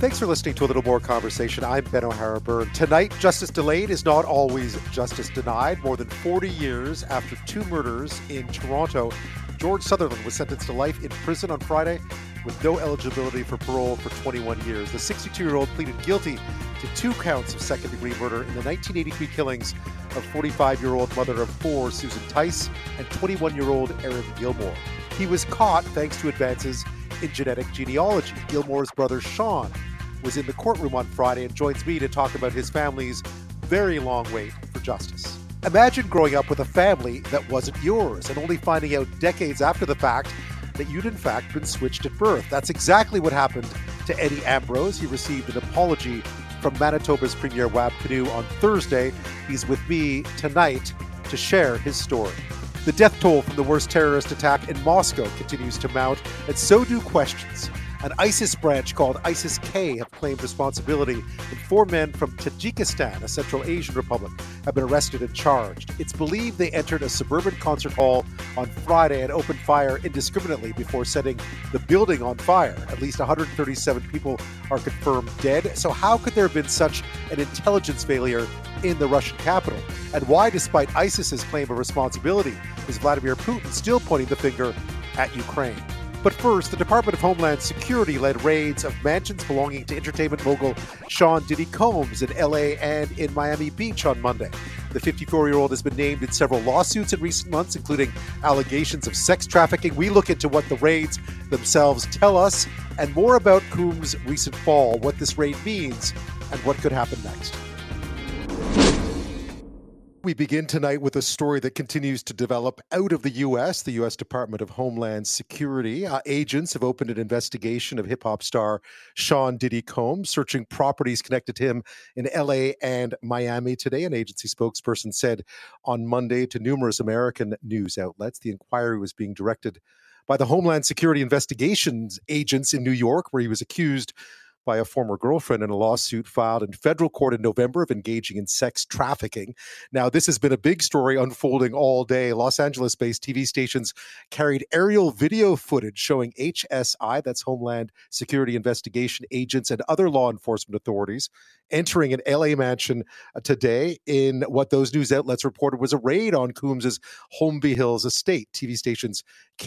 Thanks for listening to A Little More Conversation. I'm Ben O'Hara-Byrne. Tonight, justice delayed is not always justice denied. More than 40 years after two murders in Toronto, George Sutherland was sentenced to life in prison on Friday with no eligibility for parole for 21 years. The 62-year-old pleaded guilty to 2 counts of second-degree murder in the 1983 killings of 45-year-old mother of 4 Susan Tice and 21-year-old Erin Gilmore. He was caught thanks to advances in genetic genealogy. Gilmore's brother Sean was in the courtroom on Friday and joins me to talk about his family's very long wait for justice. Imagine growing up with a family that wasn't yours and only finding out decades after the fact that you'd in fact been switched at birth. That's exactly what happened to Eddie Ambrose. He received an apology from Manitoba's Premier Wab Kinew on Thursday. He's with me tonight to share his story. The death toll from the worst terrorist attack in Moscow continues to mount, and so do questions. An ISIS branch called ISIS-K have claimed responsibility, and 4 men from Tajikistan, a Central Asian republic, have been arrested and charged. It's believed they entered a suburban concert hall on Friday and opened fire indiscriminately before setting the building on fire. At least 137 people are confirmed dead. So how could there have been such an intelligence failure in the Russian capital? And why, despite ISIS's claim of responsibility, is Vladimir Putin still pointing the finger at Ukraine? But first, the Department of Homeland Security led raids of mansions belonging to entertainment mogul Sean Diddy Combs in LA and in Miami Beach on Monday. The 54-year-old has been named in several lawsuits in recent months, including allegations of sex trafficking. We look into what the raids themselves tell us and more about Combs' recent fall, what this raid means, and what could happen next. We begin tonight with a story that continues to develop out of the U.S. The U.S. Department of Homeland Security. Agents have opened an investigation of hip-hop star Sean Diddy Combs, searching properties connected to him in L.A. and Miami today. An agency spokesperson said on Monday to numerous American news outlets the inquiry was being directed by the Homeland Security Investigations agents in New York, where he was accused by a former girlfriend in a lawsuit filed in federal court in November of engaging in sex trafficking. Now, this has been a big story unfolding all day. Los Angeles-based TV stations carried aerial video footage showing HSI, that's Homeland Security Investigation agents and other law enforcement authorities, entering an LA mansion today in what those news outlets reported was a raid on Combs' Holmby Hills estate. TV stations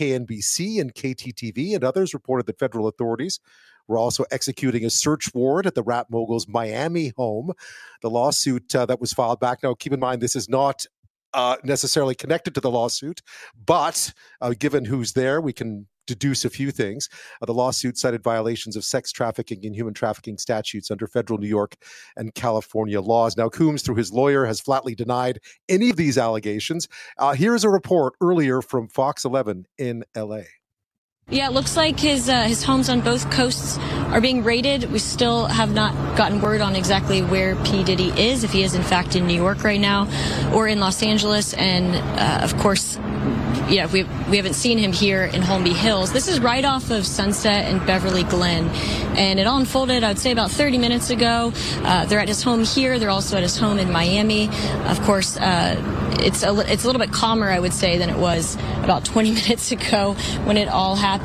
KNBC and KTTV and others reported that federal authorities were also executing a search warrant at the rap mogul's Miami home. The lawsuit that was filed back. Now, keep in mind, this is not necessarily connected to the lawsuit, but given who's there, we can deduce a few things. The lawsuit cited violations of sex trafficking and human trafficking statutes under federal New York and California laws. Now, Combs, through his lawyer, has flatly denied any of these allegations. Here's a report earlier from Fox 11 in L.A. Yeah, it looks like his homes on both coasts are being raided. We still have not gotten word on exactly where P. Diddy is, if he is in fact in New York right now or in Los Angeles. And of course, yeah, we haven't seen him here in Holmby Hills. This is right off of Sunset and Beverly Glen. And it all unfolded, I'd say, about 30 minutes ago. They're at his home here. They're also at his home in Miami. Of course, it's a little bit calmer, I would say, than it was about 20 minutes ago when it all happened.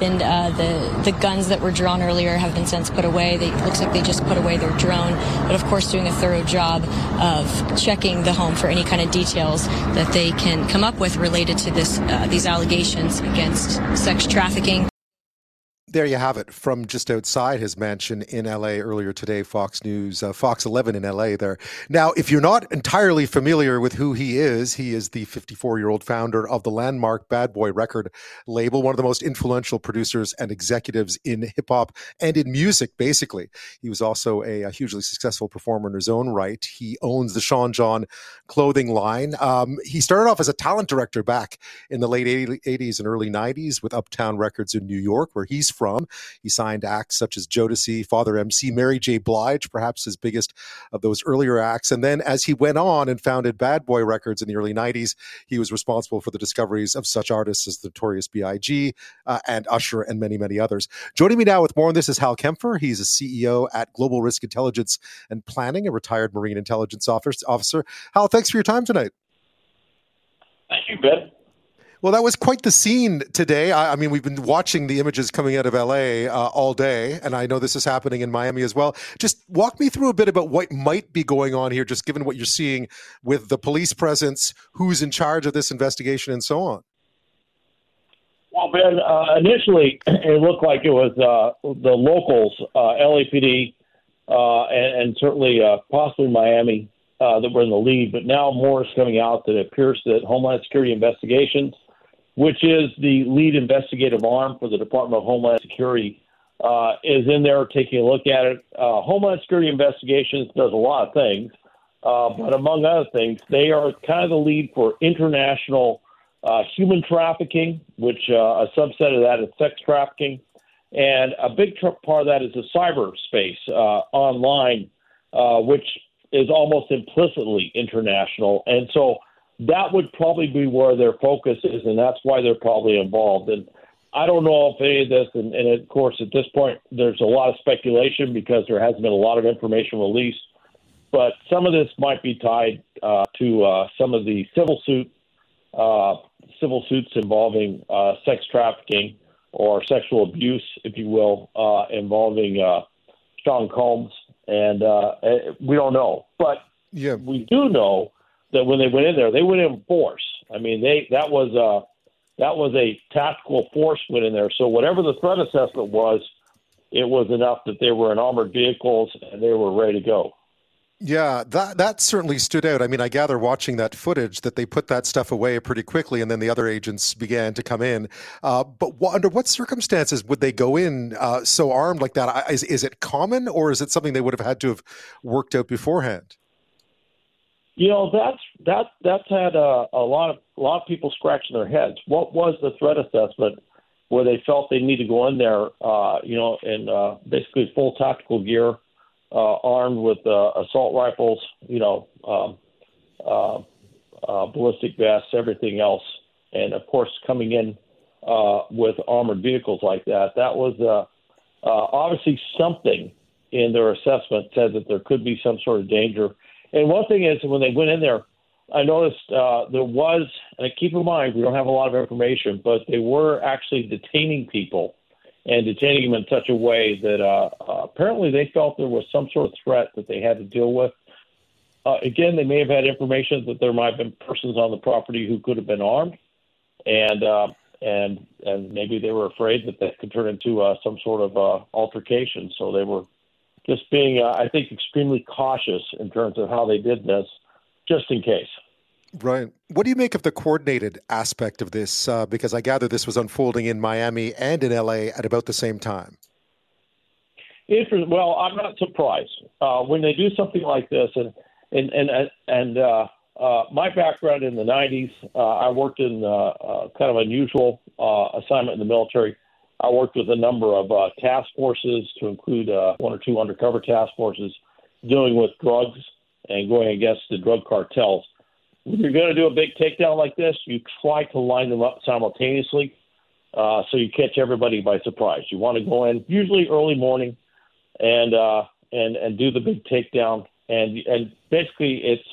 The guns that were drawn earlier have been since put away. It looks like they just put away their drone, but of course doing a thorough job of checking the home for any kind of details that they can come up with related to these allegations against sex trafficking. There you have it from just outside his mansion in LA earlier today, Fox News, Fox 11 in LA there. Now, if you're not entirely familiar with who he is the 54-year-old founder of the landmark Bad Boy record label, one of the most influential producers and executives in hip hop and in music, basically. He was also a hugely successful performer in his own right. He owns the Sean John clothing line. He started off as a talent director back in the late 80s and early 90s with Uptown Records in New York, where he's from. He signed acts such as Jodeci, Father MC, Mary J. Blige, perhaps his biggest of those earlier acts. And then as he went on and founded Bad Boy Records in the early 90s, he was responsible for the discoveries of such artists as the Notorious B.I.G. And Usher and many, many others. Joining me now with more on this is Hal Kempfer. He's a CEO at Global Risk Intelligence and Planning, a retired Marine intelligence officer. Hal, thanks for your time tonight. Thank you, Ben. Well, that was quite the scene today. I mean, we've been watching the images coming out of LA all day, and I know this is happening in Miami as well. Just walk me through a bit about what might be going on here, just given what you're seeing with the police presence, who's in charge of this investigation, and so on. Well, Ben, initially it looked like it was the locals, LAPD, and certainly possibly Miami, that were in the lead. But now more is coming out that it appears that Homeland Security Investigations, which is the lead investigative arm for the Department of Homeland Security, is in there taking a look at it. Homeland Security Investigations does a lot of things, but among other things, they are kind of the lead for international human trafficking, which a subset of that is sex trafficking. And a big part of that is the cyberspace online, which is almost implicitly international. And so that would probably be where their focus is, and that's why they're probably involved. And I don't know if any of this, and of course at this point there's a lot of speculation because there hasn't been a lot of information released, but some of this might be tied to some of the civil suits involving sex trafficking or sexual abuse, if you will, involving Sean Combs. And we don't know. But we do know that when they went in there, they went in force. I mean, that was a tactical force went in there. So whatever the threat assessment was, it was enough that they were in armored vehicles and they were ready to go. Yeah, that certainly stood out. I mean, I gather watching that footage that they put that stuff away pretty quickly, and then the other agents began to come in. But under what circumstances would they go in so armed like that? Is it common, or is it something they would have had to have worked out beforehand? You know, that's had a lot of people scratching their heads. What was the threat assessment where they felt they need to go in there, in basically full tactical gear? Armed with assault rifles, ballistic vests, everything else. And, of course, coming in with armored vehicles like that, that was obviously something in their assessment said that there could be some sort of danger. And one thing is when they went in there, I noticed there was, and keep in mind, we don't have a lot of information, but they were actually detaining people and detaining them in such a way that apparently they felt there was some sort of threat that they had to deal with. Again, they may have had information that there might have been persons on the property who could have been armed, and maybe they were afraid that that could turn into some sort of altercation. So they were just being, I think, extremely cautious in terms of how they did this, just in case. Right. What do you make of the coordinated aspect of this? Because I gather this was unfolding in Miami and in LA at about the same time. Well, I'm not surprised when they do something like this. And my background in the 90s, I worked in kind of unusual assignment in the military. I worked with a number of task forces, to include one or two undercover task forces, dealing with drugs and going against the drug cartels. When you're going to do a big takedown like this, you try to line them up simultaneously so you catch everybody by surprise. You want to go in usually early morning and do the big takedown. And basically it's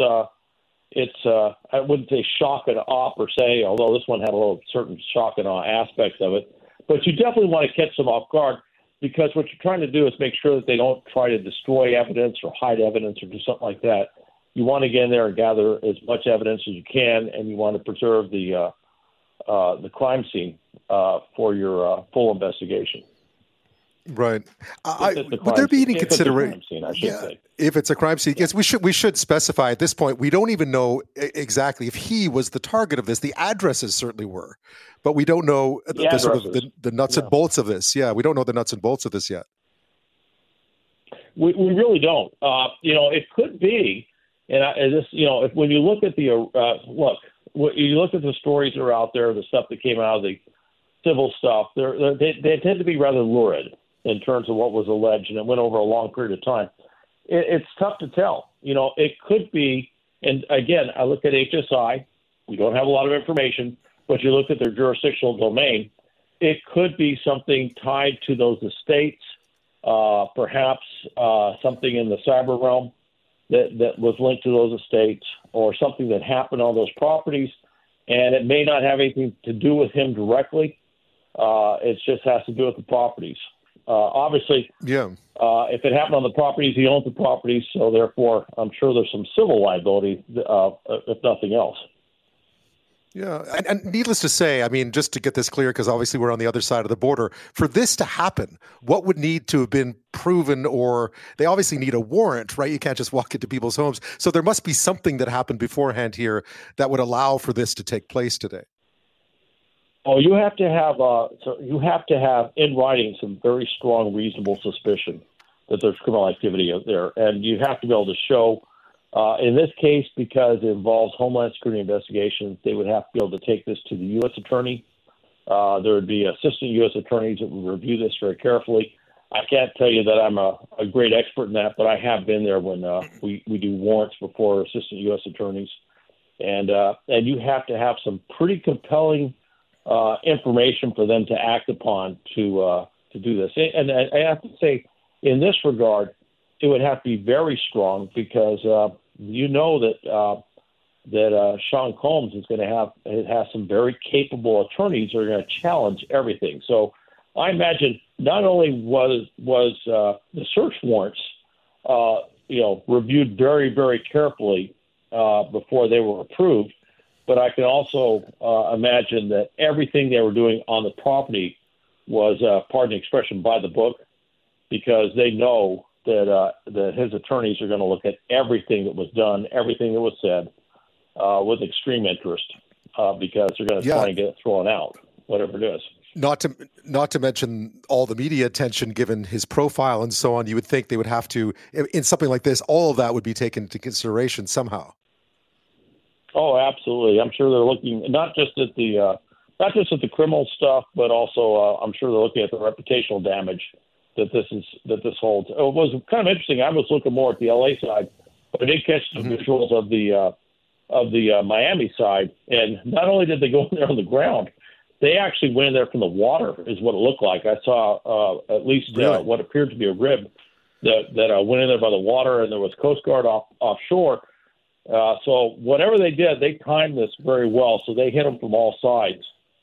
I wouldn't say shock and awe per se, although this one had a little certain shock and awe aspects of it. But you definitely want to catch them off guard, because what you're trying to do is make sure that they don't try to destroy evidence or hide evidence or do something like that. You want to get in there and gather as much evidence as you can, and you want to preserve the crime scene for your full investigation. Right. Would there be any consideration? If it's a crime scene, yes, we should specify at this point. We don't even know exactly if he was the target of this. The addresses certainly were, but we don't know the nuts and bolts of this. Yeah, we don't know the nuts and bolts of this yet. We really don't. It could be. When you look at you look at the stories that are out there, the stuff that came out of the civil stuff, they tend to be rather lurid in terms of what was alleged, and it went over a long period of time. It's tough to tell. It could be, and again, I look at HSI. We don't have a lot of information, but you look at their jurisdictional domain. It could be something tied to those estates, perhaps something in the cyber realm that was linked to those estates, or something that happened on those properties. and it may not have anything to do with him directly. It just has to do with the properties. Obviously, if it happened on the properties, he owns the properties, so therefore I'm sure there's some civil liability, if nothing else. Yeah, and needless to say, I mean, just to get this clear, because obviously we're on the other side of the border, for this to happen, what would need to have been proven, or they obviously need a warrant, right? You can't just walk into people's homes. So there must be something that happened beforehand here that would allow for this to take place today. Oh, you have to have in writing some very strong, reasonable suspicion that there's criminal activity out there, and you have to be able to show. In this case, because it involves Homeland Security investigations, they would have to be able to take this to the U.S. attorney. There would be assistant U.S. attorneys that would review this very carefully. I can't tell you that I'm a great expert in that, but I have been there when we do warrants before assistant U.S. attorneys, and you have to have some pretty compelling information for them to act upon to do this. And I have to say, in this regard, it would have to be very strong because that Sean Combs is going to have some very capable attorneys who are going to challenge everything. So I imagine not only was the search warrants reviewed very, very carefully before they were approved, but I can also imagine that everything they were doing on the property was, pardon the expression, by the book, because they know that his attorneys are going to look at everything that was done, everything that was said, with extreme interest, because they're going to try and get it thrown out, whatever it is. Not to mention all the media attention given his profile and so on. You would think they would have to, in something like this, all of that would be taken into consideration somehow. Oh, absolutely. I'm sure they're looking not just at the criminal stuff, but also I'm sure they're looking at the reputational damage that this holds. It was kind of interesting. I was looking more at the LA side, but I did catch some visuals of the Miami side. And not only did they go in there on the ground, they actually went in there from the water, is what it looked like. I saw at least what appeared to be a rib that went in there by the water, and there was Coast Guard offshore. So whatever they did, they timed this very well. So they hit them from all sides.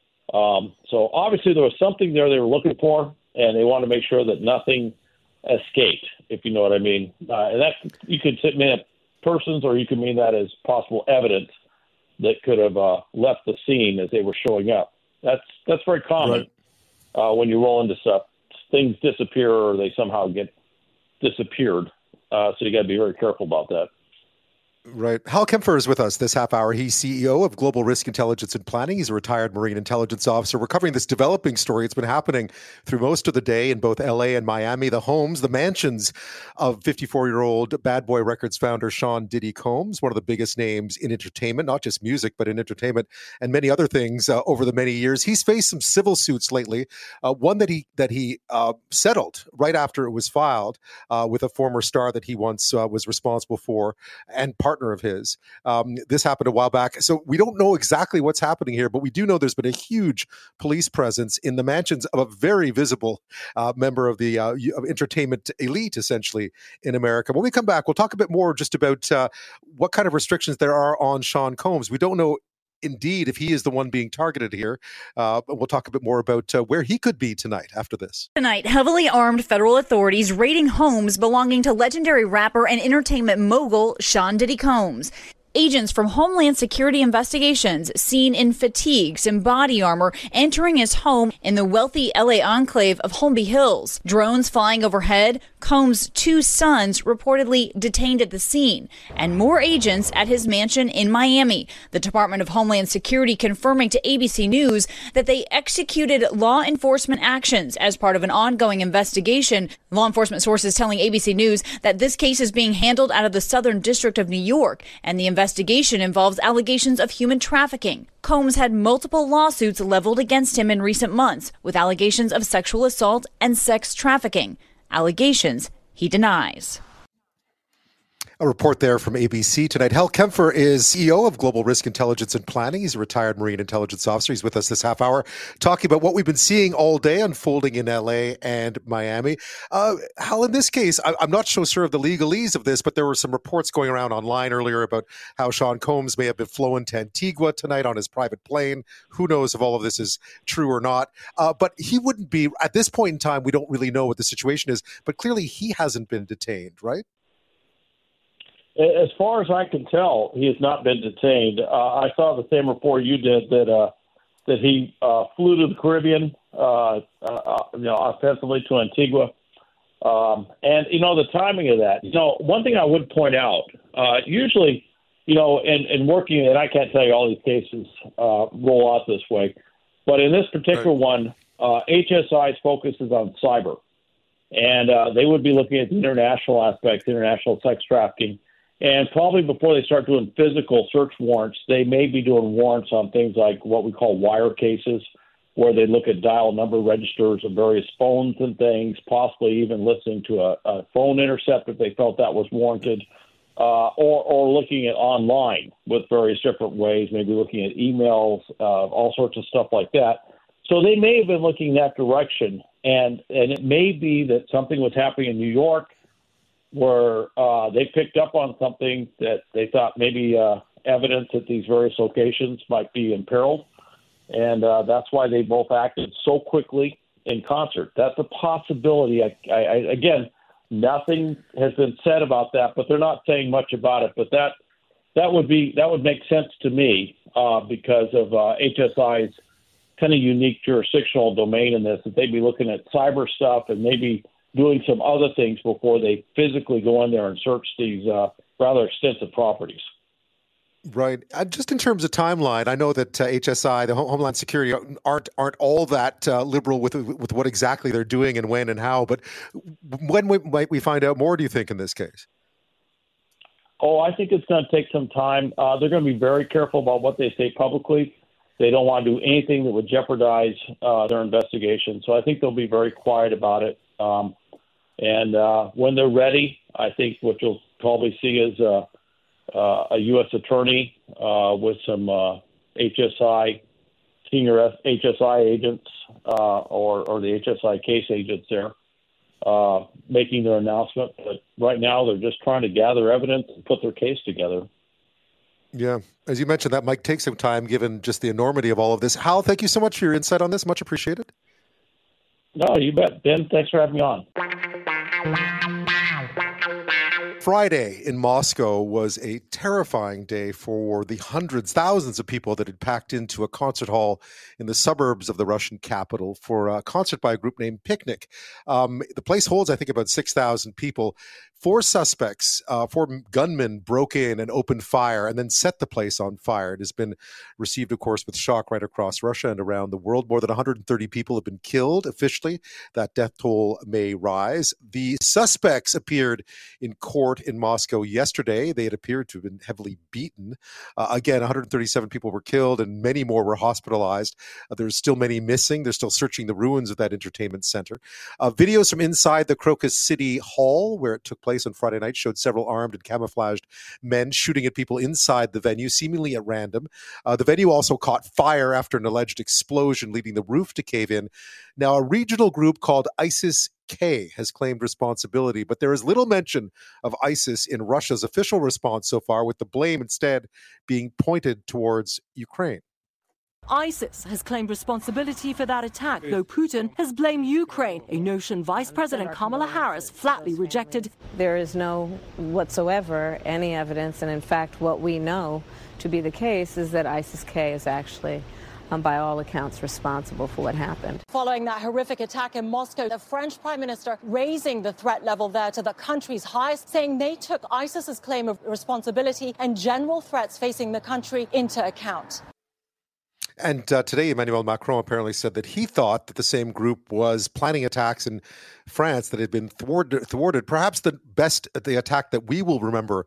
So obviously there was something there they were looking for, and they wanted to make sure that nothing escaped, if you know what I mean. And that you could mean it persons, or you could mean that as possible evidence that could have left the scene as they were showing up. That's very common when you roll into stuff. Things disappear, or they somehow get disappeared. So you got to be very careful about that. Right. Hal Kempfer is with us this half hour. He's CEO of Global Risk Intelligence and Planning. He's a retired Marine intelligence officer. We're covering this developing story. It's been happening through most of the day in both LA and Miami. The homes, the mansions of 54-year-old Bad Boy Records founder Sean Diddy Combs, one of the biggest names in entertainment, not just music, but in entertainment and many other things over the many years. He's faced some civil suits lately. One that he settled right after it was filed with a former star that he once was responsible for and partner of his. This happened a while back. So we don't know exactly what's happening here, but we do know there's been a huge police presence in the mansions of a very visible member of the of entertainment elite, essentially, in America. When we come back, we'll talk a bit more just about what kind of restrictions there are on Sean Combs. We don't know indeed if he is the one being targeted here. We'll talk a bit more about where he could be tonight after this. Tonight, heavily armed federal authorities raiding homes belonging to legendary rapper and entertainment mogul Sean Diddy Combs. Agents from Homeland Security Investigations seen in fatigues and body armor entering his home in the wealthy LA enclave of Holmby Hills. Drones flying overhead, Combs' two sons reportedly detained at the scene, and more agents at his mansion in Miami. The Department of Homeland Security confirming to ABC News that they executed law enforcement actions as part of an ongoing investigation. Law enforcement sources telling ABC News that this case is being handled out of the Southern District of New York, and the investigation involves allegations of human trafficking. Combs had multiple lawsuits leveled against him in recent months, with allegations of sexual assault and sex trafficking. Allegations he denies. A report there from ABC tonight. Hal Kempfer is CEO of Global Risk Intelligence and Planning. He's a retired Marine intelligence officer. He's with us this half hour talking about what we've been seeing all day unfolding in LA and Miami. Hal, in this case, I'm not so sure of the legalese of this, but there were some reports going around online earlier about how Sean Combs may have been flown to Antigua tonight on his private plane. Who knows if all of this is true or not. But he wouldn't be, at this point in time, we don't really know what the situation is, but clearly he hasn't been detained, right? As far as I can tell, he has not been detained. I saw the same report you did that he flew to the Caribbean, ostensibly to Antigua. And the timing of that. One thing I would point out, usually, in working, and I can't tell you all these cases roll out this way, but in this particular one, HSI's focus is on cyber. And they would be looking at the international aspects, international sex trafficking. And probably before they start doing physical search warrants, they may be doing warrants on things like what we call wire cases, where they look at dial number registers of various phones and things, possibly even listening to a phone intercept if they felt that was warranted, or looking at online with various different ways, maybe looking at emails, all sorts of stuff like that. So they may have been looking that direction, and it may be that something was happening in New York where they picked up on something that they thought maybe evidence at these various locations might be imperiled. And that's why they both acted so quickly in concert. That's a possibility. Again, nothing has been said about that, but they're not saying much about it. But that would make sense to me because of HSI's kind of unique jurisdictional domain in this, that they'd be looking at cyber stuff and maybe doing some other things before they physically go in there and search these rather extensive properties. Right. Just in terms of timeline, I know that HSI, the Homeland Security, aren't all that liberal with what exactly they're doing and when and how. But when might we find out more, do you think, in this case? Oh, I think it's going to take some time. They're going to be very careful about what they say publicly. They don't want to do anything that would jeopardize their investigation. So I think they'll be very quiet about it. And when they're ready, I think what you'll probably see is a U.S. attorney with some HSI, senior HSI agents or the HSI case agents there making their announcement. But right now they're just trying to gather evidence and put their case together. Yeah. As you mentioned, that might take some time given just the enormity of all of this. Hal, thank you so much for your insight on this. Much appreciated. No, you bet. Ben, thanks for having me on. Friday in Moscow was a terrifying day for the hundreds, thousands of people that had packed into a concert hall in the suburbs of the Russian capital for a concert by a group named Picnic. The place holds, I think, about 6,000 people. Four gunmen broke in and opened fire and then set the place on fire. It has been received, of course, with shock right across Russia and around the world. More than 130 people have been killed officially. That death toll may rise. The suspects appeared in court in Moscow yesterday. They had appeared to have been heavily beaten. Again, 137 people were killed and many more were hospitalized. There's still many missing. They're still searching the ruins of that entertainment center. Videos from inside the Crocus City Hall, where it took place on Friday night, showed several armed and camouflaged men shooting at people inside the venue, seemingly at random. The venue also caught fire after an alleged explosion, leading the roof to cave in. Now, a regional group called ISIS-K has claimed responsibility, but there is little mention of ISIS in Russia's official response so far, with the blame instead being pointed towards Ukraine. ISIS has claimed responsibility for that attack, though Putin has blamed Ukraine, a notion Vice President Kamala Harris flatly rejected. There is no whatsoever any evidence, and in fact what we know to be the case is that ISIS-K is actually, by all accounts, responsible for what happened. Following that horrific attack in Moscow, the French Prime Minister raising the threat level there to the country's highest, saying they took ISIS's claim of responsibility and general threats facing the country into account. And today, Emmanuel Macron apparently said that he thought that the same group was planning attacks in France that had been thwarted. Perhaps the attack that we will remember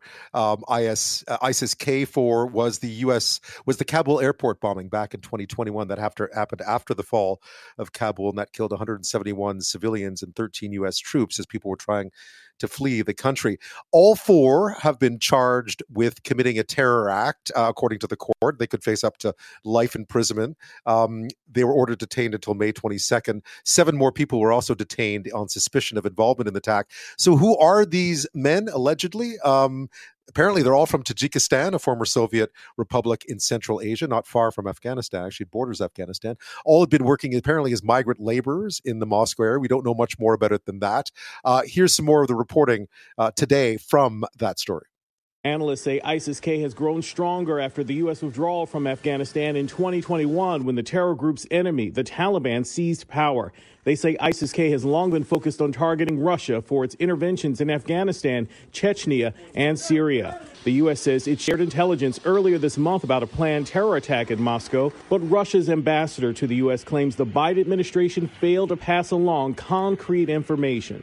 ISIS-K for was the Kabul airport bombing back in 2021 that happened after the fall of Kabul, and that killed 171 civilians and 13 U.S. troops as people were trying to flee the country. All four have been charged with committing a terror act, according to the court. They could face up to life imprisonment. They were ordered detained until May 22nd. 7 more people were also detained on suspicion of involvement in the attack. So who are these men, allegedly? Apparently, they're all from Tajikistan, a former Soviet republic in Central Asia, not far from Afghanistan, actually borders Afghanistan. All had been working apparently as migrant laborers in the Moscow area. We don't know much more about it than that. Here's some more of the reporting today from that story. Analysts say ISIS-K has grown stronger after the U.S. withdrawal from Afghanistan in 2021 when the terror group's enemy, the Taliban, seized power. They say ISIS-K has long been focused on targeting Russia for its interventions in Afghanistan, Chechnya, and Syria. The U.S. says it shared intelligence earlier this month about a planned terror attack in Moscow, but Russia's ambassador to the U.S. claims the Biden administration failed to pass along concrete information.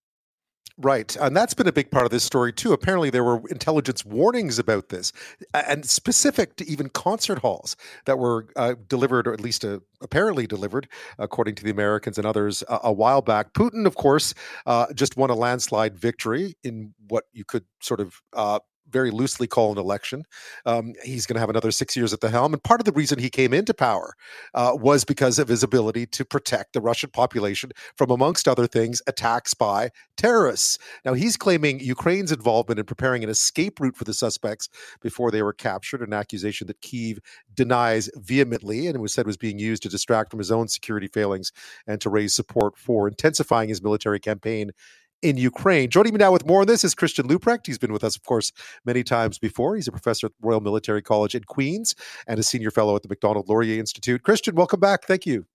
Right. And that's been a big part of this story, too. Apparently, there were intelligence warnings about this, and specific to even concert halls that were delivered, or at least apparently delivered, according to the Americans and others, a while back. Putin, of course, just won a landslide victory in what you could sort of very loosely call an election. He's going to have another 6 years at the helm. And part of the reason he came into power was because of his ability to protect the Russian population from, amongst other things, attacks by terrorists. Now, he's claiming Ukraine's involvement in preparing an escape route for the suspects before they were captured, an accusation that Kyiv denies vehemently, and it was said was being used to distract from his own security failings and to raise support for intensifying his military campaign in Ukraine. Joining me now with more on this is Christian Leuprecht. He's been with us, of course, many times before. He's a professor at the Royal Military College in Queens and a senior fellow at the Macdonald-Laurier Institute. Christian, welcome back. Thank you.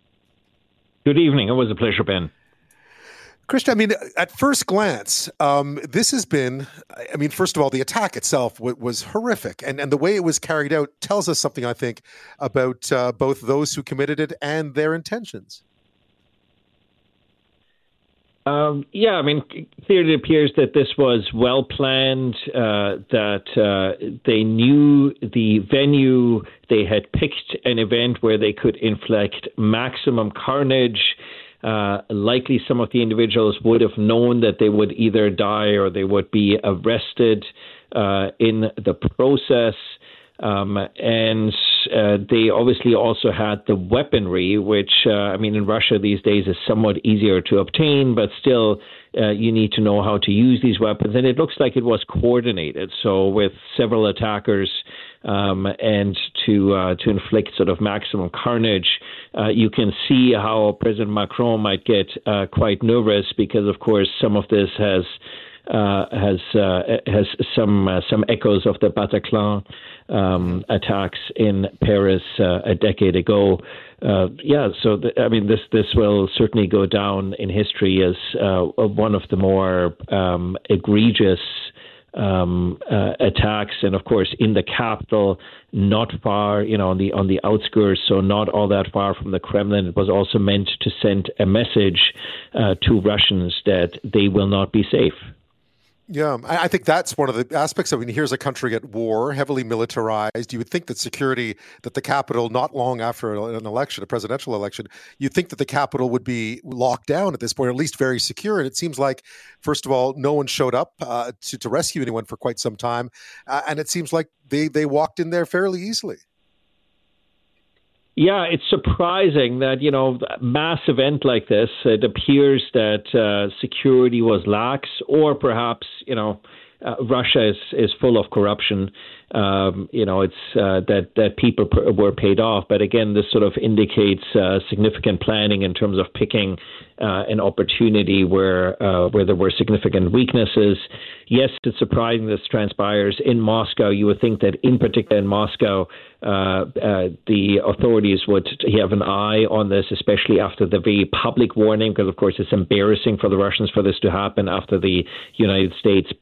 Good evening. It was a pleasure, Ben. Christian, I mean, at first glance, this has been, I mean, first of all, the attack itself was horrific. And the way it was carried out tells us something, I think, about both those who committed it and their intentions. Yeah, I mean, clearly it appears that this was well planned, that they knew the venue, they had picked an event where they could inflict maximum carnage. Likely some of the individuals would have known that they would either die or they would be arrested in the process. And they obviously also had the weaponry, which, I mean, in Russia these days is somewhat easier to obtain, but still you need to know how to use these weapons. And it looks like it was coordinated. So with several attackers and to inflict sort of maximum carnage, you can see how President Macron might get quite nervous because, of course, some of this has some echoes of the Bataclan attacks in Paris a decade ago. I mean, this will certainly go down in history as one of the more egregious attacks, and of course in the capital, not far, on the outskirts, so not all that far from the Kremlin. It was also meant to send a message to Russians that they will not be safe. Yeah, I think that's one of the aspects. I mean, here's a country at war, heavily militarized. You would think that security, that the capital, not long after an election, a presidential election, you'd think that the capital would be locked down at this point, or at least very secure. And it seems like, first of all, no one showed up to rescue anyone for quite some time. And it seems like they walked in there fairly easily. Yeah, it's surprising that, a mass event like this, it appears that security was lax, or perhaps, Russia is full of corruption. It's that people were paid off. But again, this sort of indicates significant planning in terms of picking an opportunity where there were significant weaknesses. Yes, it's surprising this transpires in Moscow. You would think that in particular in Moscow, the authorities would have an eye on this, especially after the very public warning, because of course it's embarrassing for the Russians for this to happen after the United States publicly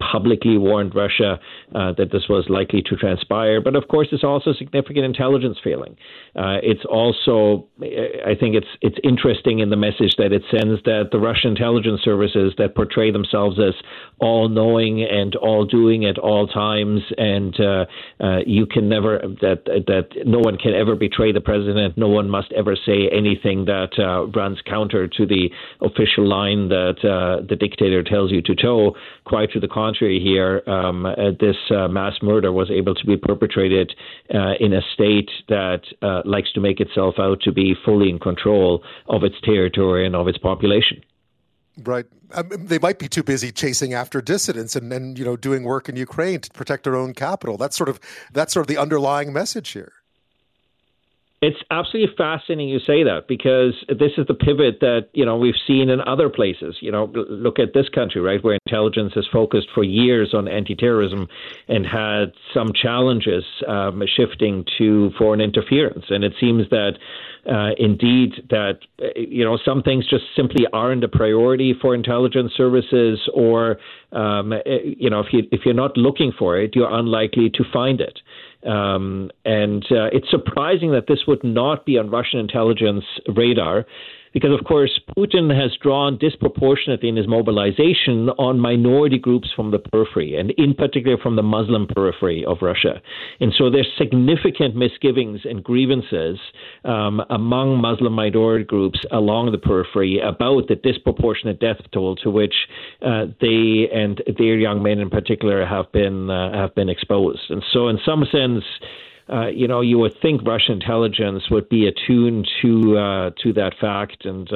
repeatedly warned Russia that this was likely to transpire. But of course, it's also significant intelligence failing. It's also, I think it's interesting in the message that it sends that the Russian intelligence services that portray themselves as all-knowing and all-doing at all times, and you can never, that no one can ever betray the president, no one must ever say anything that runs counter to the official line that the dictator tells you to toe. Quite to the contrary here, this mass murder was able to be perpetrated in a state that likes to make itself out to be fully in control of its territory and of its population. Right. They might be too busy chasing after dissidents and doing work in Ukraine to protect their own capital. That's sort of the underlying message here. It's absolutely fascinating you say that, because this is the pivot that, we've seen in other places. Look at this country, right, where intelligence has focused for years on anti-terrorism and had some challenges shifting to foreign interference. And it seems that indeed that, some things just simply aren't a priority for intelligence services, or, if you're not looking for it, you're unlikely to find it. And it's surprising that this would not be on Russian intelligence radar, because, of course, Putin has drawn disproportionately in his mobilization on minority groups from the periphery, and in particular from the Muslim periphery of Russia. And so there's significant misgivings and grievances among Muslim minority groups along the periphery about the disproportionate death toll to which they and their young men in particular have been exposed. And so in some sense, you would think Russian intelligence would be attuned to that fact and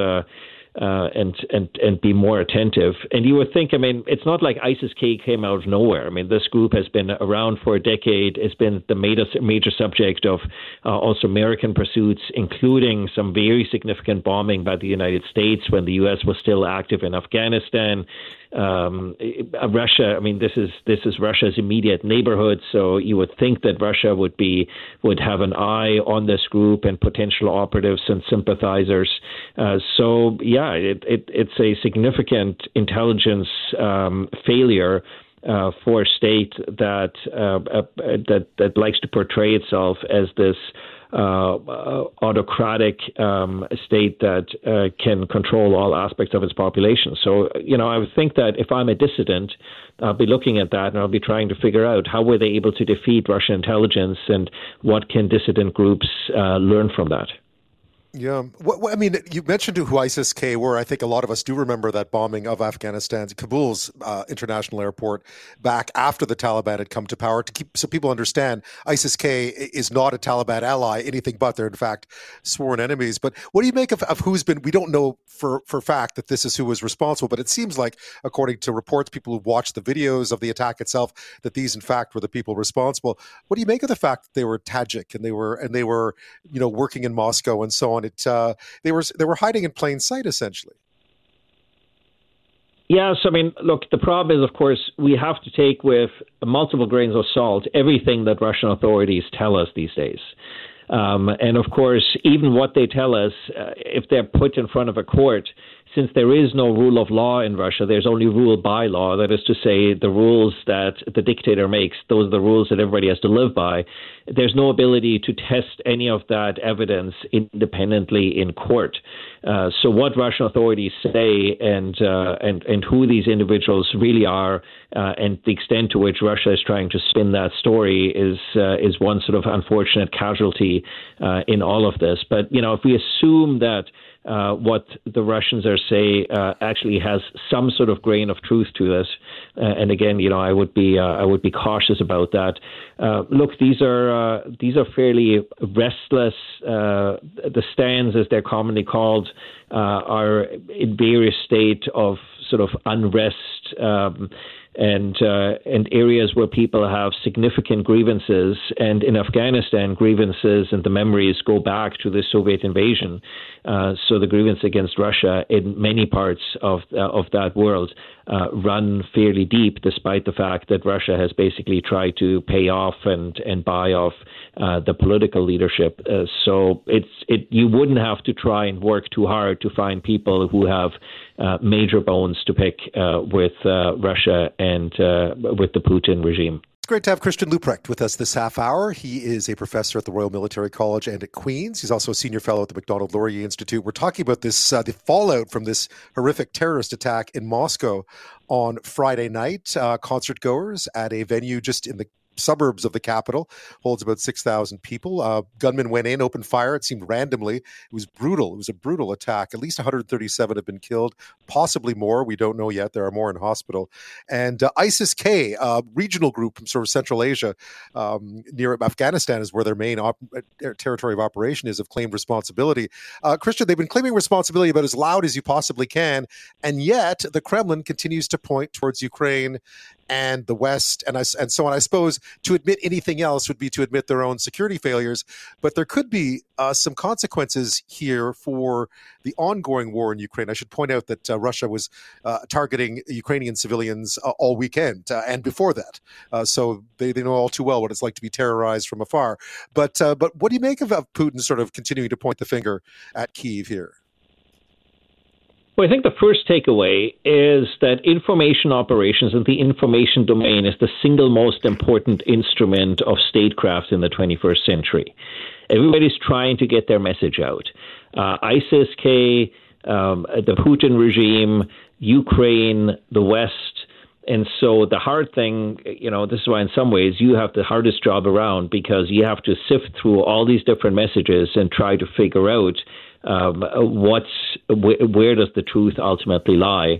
be more attentive. And you would think, it's not like ISIS-K came out of nowhere. This group has been around for a decade. It's been the major subject of also American pursuits, including some very significant bombing by the United States when the U.S. was still active in Afghanistan. Russia, this is Russia's immediate neighborhood, so you would think that Russia would have an eye on this group and potential operatives and sympathizers. It's a significant intelligence failure for a state that likes to portray itself as this autocratic state that can control all aspects of its population. So, I would think that if I'm a dissident, I'll be looking at that and I'll be trying to figure out how were they able to defeat Russian intelligence and what can dissident groups learn from that. Yeah. You mentioned who ISIS-K were. I think a lot of us do remember that bombing of Afghanistan's Kabul's international airport back after the Taliban had come to power. So people understand, ISIS-K is not a Taliban ally, anything but. They're, in fact, sworn enemies. But what do you make of who's been, we don't know for fact that this is who was responsible, but it seems like, according to reports, people who watched the videos of the attack itself, that these, in fact, were the people responsible. What do you make of the fact that they were Tajik and they were working in Moscow and so on? They were hiding in plain sight, essentially. Yes, look, the problem is, of course, we have to take with multiple grains of salt everything that Russian authorities tell us these days. And of course, even what they tell us, if they're put in front of a court, since there is no rule of law in Russia, there's only rule by law. That is to say, the rules that the dictator makes, those are the rules that everybody has to live by. There's no ability to test any of that evidence independently in court. So what Russian authorities say and who these individuals really are, and the extent to which Russia is trying to spin that story is one sort of unfortunate casualty in all of this. But if we assume that what the Russians are saying actually has some sort of grain of truth to this, and again, I would be cautious about that. Look, these are fairly restless. The stands, as they're commonly called, are in various state of sort of unrest. And areas where people have significant grievances, and in Afghanistan, grievances and the memories go back to the Soviet invasion. So the grievance against Russia in many parts of that world run fairly deep, despite the fact that Russia has basically tried to pay off and buy off the political leadership. So you wouldn't have to try and work too hard to find people who have major bones to pick with Russia and with the Putin regime. It's great to have Christian Leuprecht with us this half hour. He is a professor at the Royal Military College and at Queen's. He's also a senior fellow at the Macdonald-Laurier Institute. We're talking about this the fallout from this horrific terrorist attack in Moscow on Friday night. Concert goers at a venue just in the suburbs of the capital, holds about 6,000 people. Gunmen went in, opened fire. It seemed randomly. It was brutal. It was a brutal attack. At least 137 have been killed, possibly more. We don't know yet. There are more in hospital. And ISIS-K, a regional group from sort of Central Asia, near Afghanistan is where their main territory of operation is, have claimed responsibility. Christian, they've been claiming responsibility about as loud as you possibly can, and yet the Kremlin continues to point towards Ukraine and the West and so on. I suppose to admit anything else would be to admit their own security failures, but there could be some consequences here for the ongoing war in Ukraine. I should point out that Russia was targeting Ukrainian civilians all weekend and before that. So they know all too well what it's like to be terrorized from afar. But what do you make of Putin sort of continuing to point the finger at Kyiv here? Well, I think the first takeaway is that information operations and the information domain is the single most important instrument of statecraft in the 21st century. Everybody's trying to get their message out. ISIS-K, the Putin regime, Ukraine, the West. And so the hard thing, this is why in some ways you have the hardest job around, because you have to sift through all these different messages and try to figure out where does the truth ultimately lie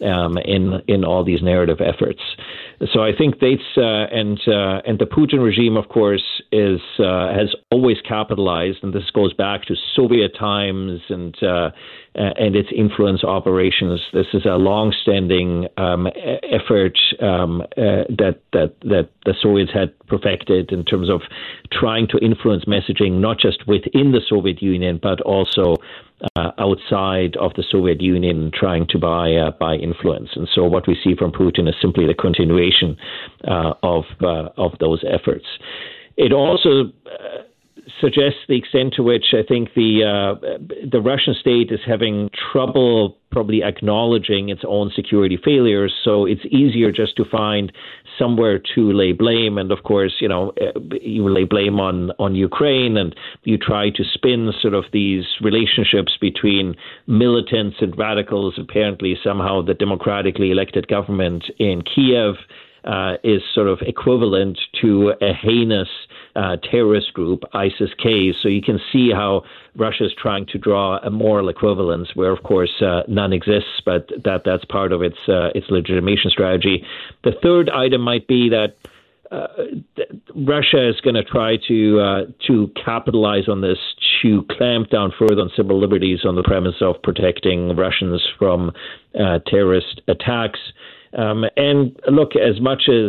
in all these narrative efforts. So I think and the Putin regime, of course, has always capitalized, and this goes back to Soviet times and its influence operations. This is a long-standing effort that the Soviets had perfected in terms of trying to influence messaging, not just within the Soviet Union, but also outside of the Soviet Union, trying to buy influence. And so what we see from Putin is simply the continuation of those efforts. It also suggests the extent to which I think the Russian state is having trouble probably acknowledging its own security failures. So it's easier just to find somewhere to lay blame. And of course, you lay blame on Ukraine, and you try to spin sort of these relationships between militants and radicals. Apparently, somehow the democratically elected government in Kiev is sort of equivalent to a heinous terrorist group, ISIS-K. So you can see how Russia is trying to draw a moral equivalence where, of course, none exists, but that's part of its legitimation strategy. The third item might be that Russia is going to try to capitalize on this to clamp down further on civil liberties on the premise of protecting Russians from terrorist attacks. And look, as much as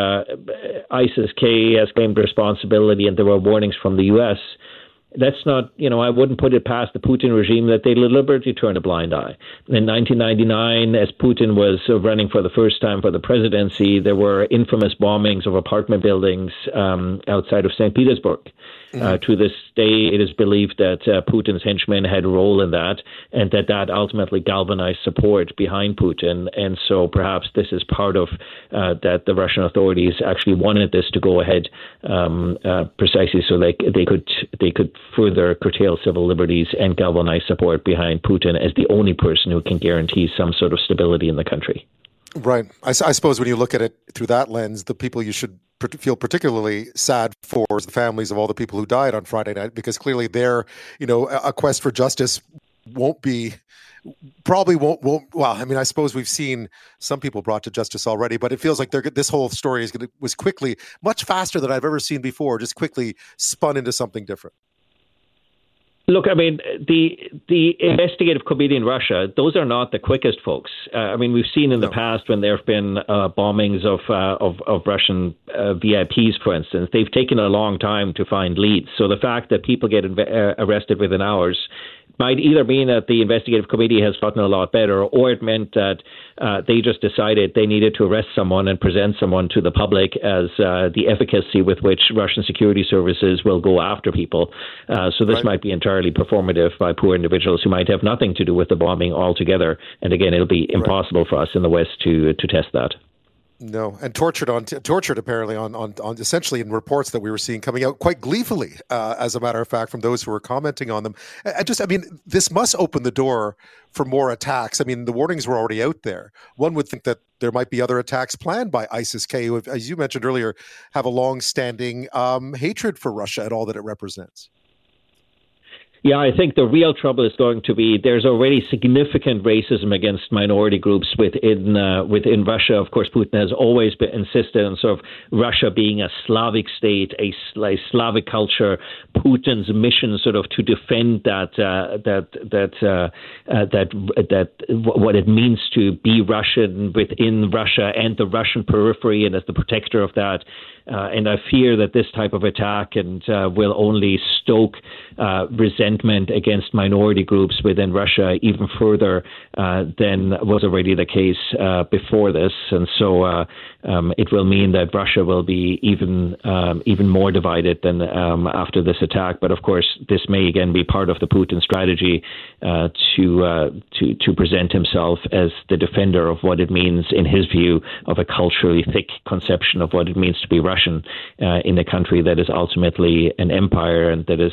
ISIS-K has claimed responsibility and there were warnings from the U.S., that's not, I wouldn't put it past the Putin regime that they deliberately turn a blind eye. In 1999, as Putin was running for the first time for the presidency, there were infamous bombings of apartment buildings outside of St. Petersburg. To this day, it is believed that Putin's henchmen had a role in that, and that ultimately galvanized support behind Putin. And so perhaps this is part of that the Russian authorities actually wanted this to go ahead precisely so they could further curtail civil liberties and galvanize support behind Putin as the only person who can guarantee some sort of stability in the country. Right. I suppose when you look at it through that lens, the people you should feel particularly sad for is the families of all the people who died on Friday night, because clearly their, a quest for justice won't. Well, I mean, I suppose we've seen some people brought to justice already, but it feels like this whole story was quickly, much faster than I've ever seen before, just quickly spun into something different. Look, I mean, the investigative committee in Russia, those are not the quickest folks. I mean, we've seen in the past when there have been bombings of Russian VIPs, for instance, they've taken a long time to find leads. So the fact that people get arrested within hours might either mean that the investigative committee has gotten a lot better, or it meant that they just decided they needed to arrest someone and present someone to the public as the efficacy with which Russian security services will go after people. So this might be entirely performative by poor individuals who might have nothing to do with the bombing altogether. And again, it'll be impossible for us in the West to test that. No, and tortured apparently on essentially in reports that we were seeing coming out quite gleefully, as a matter of fact, from those who were commenting on them. This must open the door for more attacks. I mean, the warnings were already out there. One would think that there might be other attacks planned by ISIS-K, who, as you mentioned earlier, have a long-standing hatred for Russia and all that it represents. Yeah, I think the real trouble is going to be there's already significant racism against minority groups within Russia. Of course, Putin has always been insisted on sort of Russia being a Slavic state, a Slavic culture. Putin's mission, sort of, to defend that what it means to be Russian within Russia and the Russian periphery, and as the protector of that. And I fear that this type of attack will only stoke resentment against minority groups within Russia even further than was already the case before this. And so it will mean that Russia will be even more divided than after this attack. But of course, this may again be part of the Putin strategy to present himself as the defender of what it means, in his view, of a culturally thick conception of what it means to be Russian in a country that is ultimately an empire and that is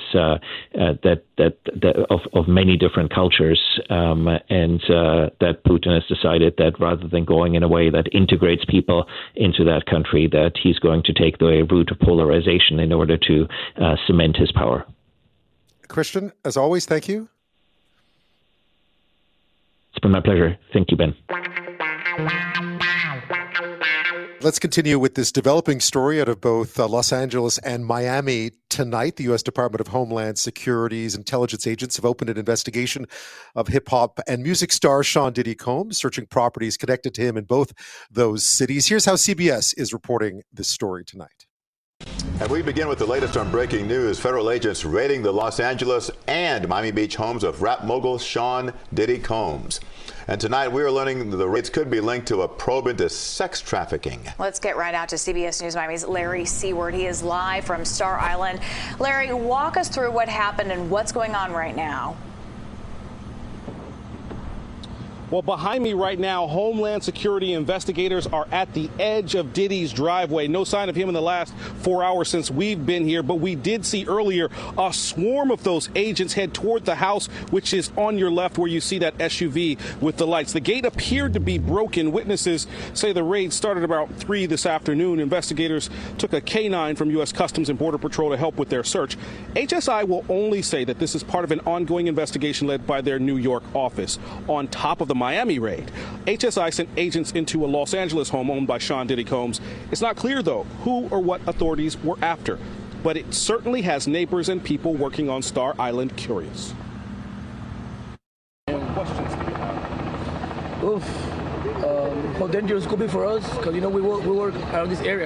of many different cultures, and that Putin has decided that rather than going in a way that integrates people into that country, that he's going to take the route of polarization in order to cement his power. Christian, as always, thank you. It's been my pleasure. Thank you, Ben. Let's continue with this developing story out of both Los Angeles and Miami tonight. The U.S. Department of Homeland Security's intelligence agents have opened an investigation of hip-hop and music star Sean Diddy Combs, searching properties connected to him in both those cities. Here's how CBS is reporting this story tonight. And we begin with the latest on breaking news. Federal agents raiding the Los Angeles and Miami Beach homes of rap mogul Sean Diddy Combs. And tonight we are learning the raids could be linked to a probe into sex trafficking. Let's get right out to CBS News Miami's Larry Seward. He is live from Star Island. Larry, walk us through what happened and what's going on right now. Well, behind me right now, Homeland Security investigators are at the edge of Diddy's driveway. No sign of him in the last 4 hours since we've been here, but we did see earlier a swarm of those agents head toward the house, which is on your left where you see that SUV with the lights. The gate appeared to be broken. Witnesses say the raid started about 3 this afternoon. Investigators took a K-9 from U.S. Customs and Border Patrol to help with their search. HSI will only say that this is part of an ongoing investigation led by their New York office. On top of the Miami raid, HSI sent agents into a Los Angeles home owned by Sean Diddy Combs. It's not clear, though, who or what authorities were after, but it certainly has neighbors and people working on Star Island curious. What questions do you have? How dangerous it could be for us, because, we work around this area.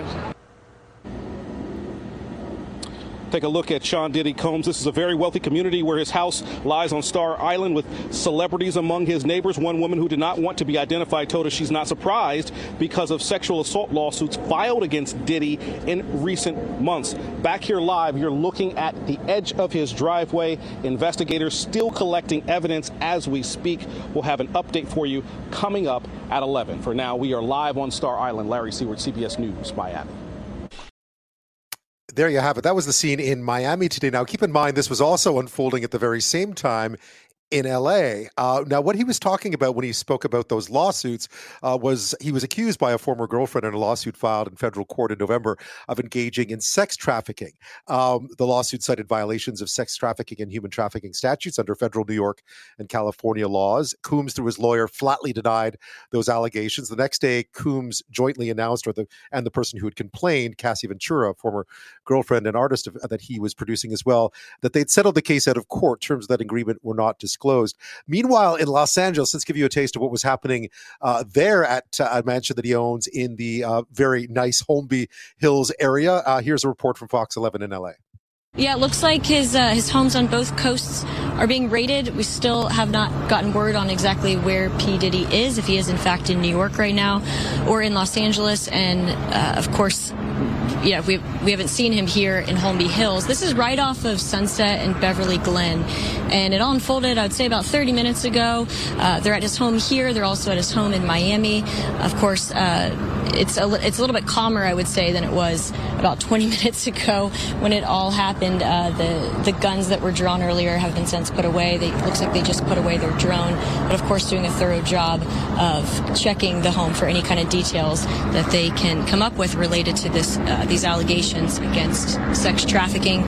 Take a look at Sean Diddy Combs. This is a very wealthy community where his house lies on Star Island with celebrities among his neighbors. One woman who did not want to be identified told us she's not surprised because of sexual assault lawsuits filed against Diddy in recent months. Back here live, you're looking at the edge of his driveway. Investigators still collecting evidence as we speak. We'll have an update for you coming up at 11. For now, we are live on Star Island. Larry Seward, CBS News, Miami. There you have it. That was the scene in Miami today. Now, keep in mind, this was also unfolding at the very same time in L.A. Now, what he was talking about when he spoke about those lawsuits was he was accused by a former girlfriend in a lawsuit filed in federal court in November of engaging in sex trafficking. The lawsuit cited violations of sex trafficking and human trafficking statutes under federal New York and California laws. Combs, through his lawyer, flatly denied those allegations. The next day, Combs jointly announced, and the person who had complained, Cassie Ventura, a former girlfriend and artist that he was producing as well, that they'd settled the case out of court. Terms of that agreement were not disclosed. Meanwhile, in Los Angeles, let's give you a taste of what was happening there at a mansion that he owns in the very nice Holmby Hills area. Here's a report from Fox 11 in LA. Yeah, it looks like his homes on both coasts are being raided. We still have not gotten word on exactly where P. Diddy is, if he is in fact in New York right now or in Los Angeles. And of course, yeah, we haven't seen him here in Holmby Hills. This is right off of Sunset and Beverly Glen. And it all unfolded, I'd say, about 30 minutes ago. They're at his home here. They're also at his home in Miami. Of course, it's a little bit calmer, I would say, than it was about 20 minutes ago when it all happened. The guns that were drawn earlier have been since put away. It looks like they just put away their drone. But, of course, doing a thorough job of checking the home for any kind of details that they can come up with related to these allegations against sex trafficking.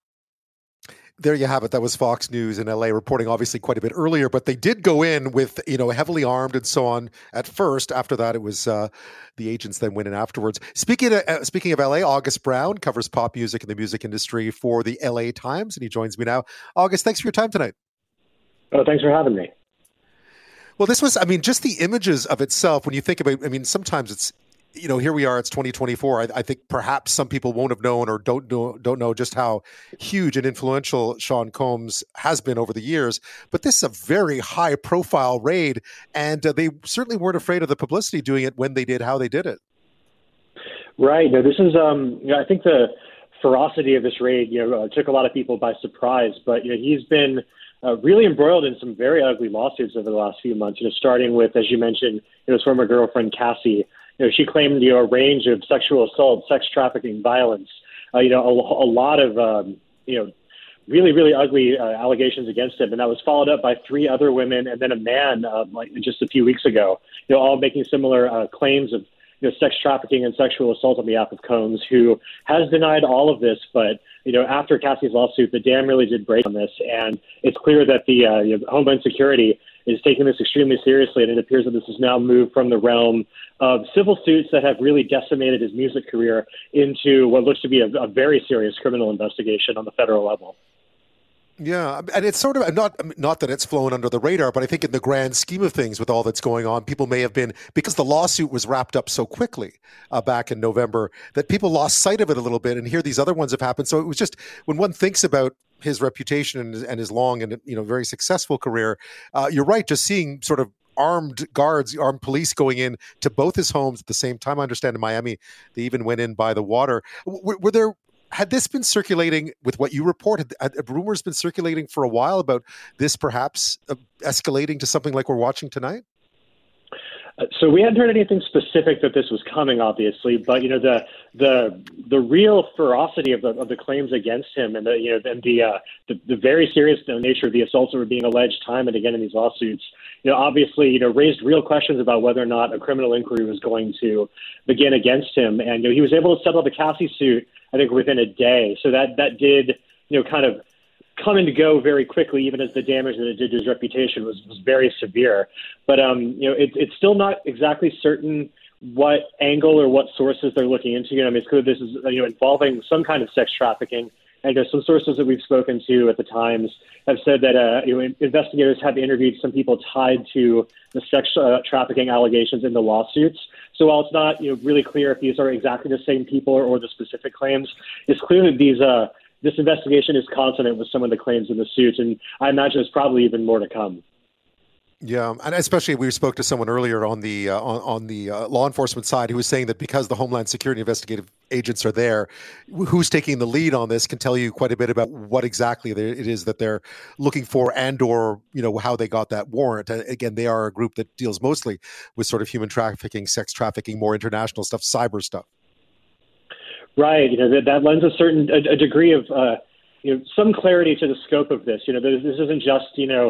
There you have it. That was Fox News in LA reporting obviously quite a bit earlier, but they did go in with, heavily armed and so on at first. After that, it was the agents then went in afterwards. Speaking of LA, August Brown covers pop music and the music industry for the LA Times, and he joins me now. August, thanks for your time tonight. Oh, thanks for having me. Well, this was, just the images of itself, when you think about, sometimes it's, here we are, it's 2024. I think perhaps some people won't have known or don't know just how huge and influential Sean Combs has been over the years. But this is a very high profile raid, and they certainly weren't afraid of the publicity doing it when they did, how they did it. Right. No, this is, I think the ferocity of this raid, took a lot of people by surprise. But, he's been really embroiled in some very ugly lawsuits over the last few months, starting with, as you mentioned, his former girlfriend, Cassie. She claimed, a range of sexual assault, sex trafficking, violence, a lot of, really, really ugly allegations against him. And that was followed up by 3 other women and then a man just a few weeks ago, all making similar claims of sex trafficking and sexual assault on behalf of Combs, who has denied all of this. But, after Cassie's lawsuit, the dam really did break on this. And it's clear that the Homeland Security is taking this extremely seriously. And it appears that this has now moved from the realm of civil suits that have really decimated his music career into what looks to be a very serious criminal investigation on the federal level. Yeah, and it's sort of not that it's flown under the radar, but I think in the grand scheme of things with all that's going on, people may have been, because the lawsuit was wrapped up so quickly back in November, that people lost sight of it a little bit, and here these other ones have happened. So it was just, when one thinks about his reputation and his long and very successful career, you're right, just seeing sort of armed guards, armed police going in to both his homes at the same time. I understand in Miami, they even went in by the water. Had this been circulating with what you reported? Had rumors been circulating for a while about this perhaps escalating to something like we're watching tonight? So we hadn't heard anything specific that this was coming, obviously, but the real ferocity of the claims against him and the very serious nature of the assaults that were being alleged time and again in these lawsuits, obviously raised real questions about whether or not a criminal inquiry was going to begin against him. And he was able to settle the Cassie suit, I think, within a day. So that did kind of come and go very quickly, even as the damage that it did to his reputation was very severe. But it's still not exactly certain what angle or what sources they're looking into. It's clear this is involving some kind of sex trafficking. And some sources that we've spoken to at the Times have said that investigators have interviewed some people tied to the sex trafficking allegations in the lawsuits. So while it's not really clear if these are exactly the same people or the specific claims, it's clear that this investigation is consonant with some of the claims in the suit, and I imagine there's probably even more to come. Yeah, and especially we spoke to someone earlier on the law enforcement side who was saying that because the Homeland Security investigative agents are there, who's taking the lead on this can tell you quite a bit about what exactly it is that they're looking for and or how they got that warrant. Again, they are a group that deals mostly with sort of human trafficking, sex trafficking, more international stuff, cyber stuff. Right. That lends a degree of some clarity to the scope of this. This isn't just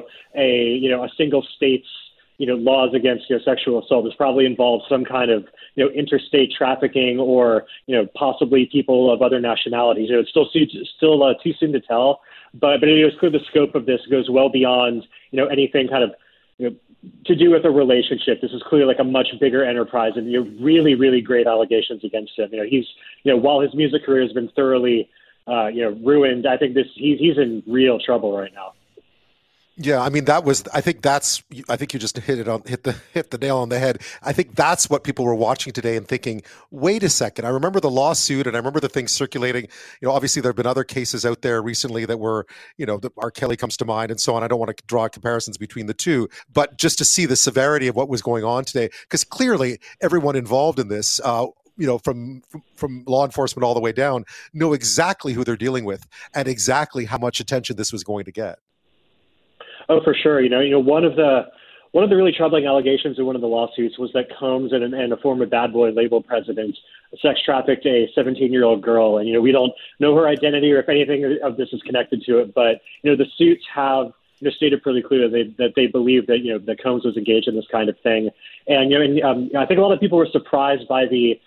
a single state's laws against sexual assault. This probably involves some kind of interstate trafficking or possibly people of other nationalities. It's still too soon to tell, but it is clear the scope of this goes well beyond anything kind of to do with a relationship. This is clearly like a much bigger enterprise, and really, really great allegations against him. He's while his music career has been thoroughly ruined, I think he's in real trouble right now. Yeah, I mean I think you just hit the nail on the head. I think that's what people were watching today and thinking, wait a second. I remember the lawsuit and I remember the things circulating. Obviously there have been other cases out there recently that were, R. Kelly comes to mind and so on. I don't want to draw comparisons between the two, but just to see the severity of what was going on today, because clearly everyone involved in this, from law enforcement all the way down, know exactly who they're dealing with and exactly how much attention this was going to get. Oh, for sure. One of the really troubling allegations in one of the lawsuits was that Combs and a former Bad Boy label president sex trafficked a 17-year-old girl. And, we don't know her identity or if anything of this is connected to it. But, the suits have stated pretty clearly that they believe that, that Combs was engaged in this kind of thing. And, I think a lot of people were surprised by the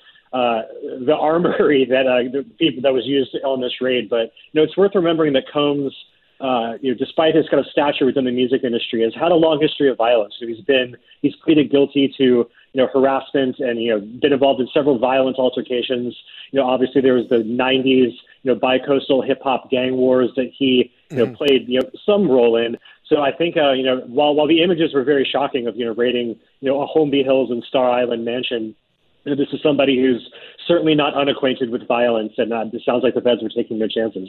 armory that was used on this raid. But, it's worth remembering that Combs, despite his kind of stature within the music industry, has had a long history of violence. So he's pleaded guilty to, harassment and, been involved in several violent altercations. Obviously there was the 90s, bi-coastal hip hop gang wars that he, played, some role in. So I think, while the images were very shocking of, raiding, a Holmby Hills and Star Island mansion, this is somebody who's certainly not unacquainted with violence, and it sounds like the feds were taking their chances.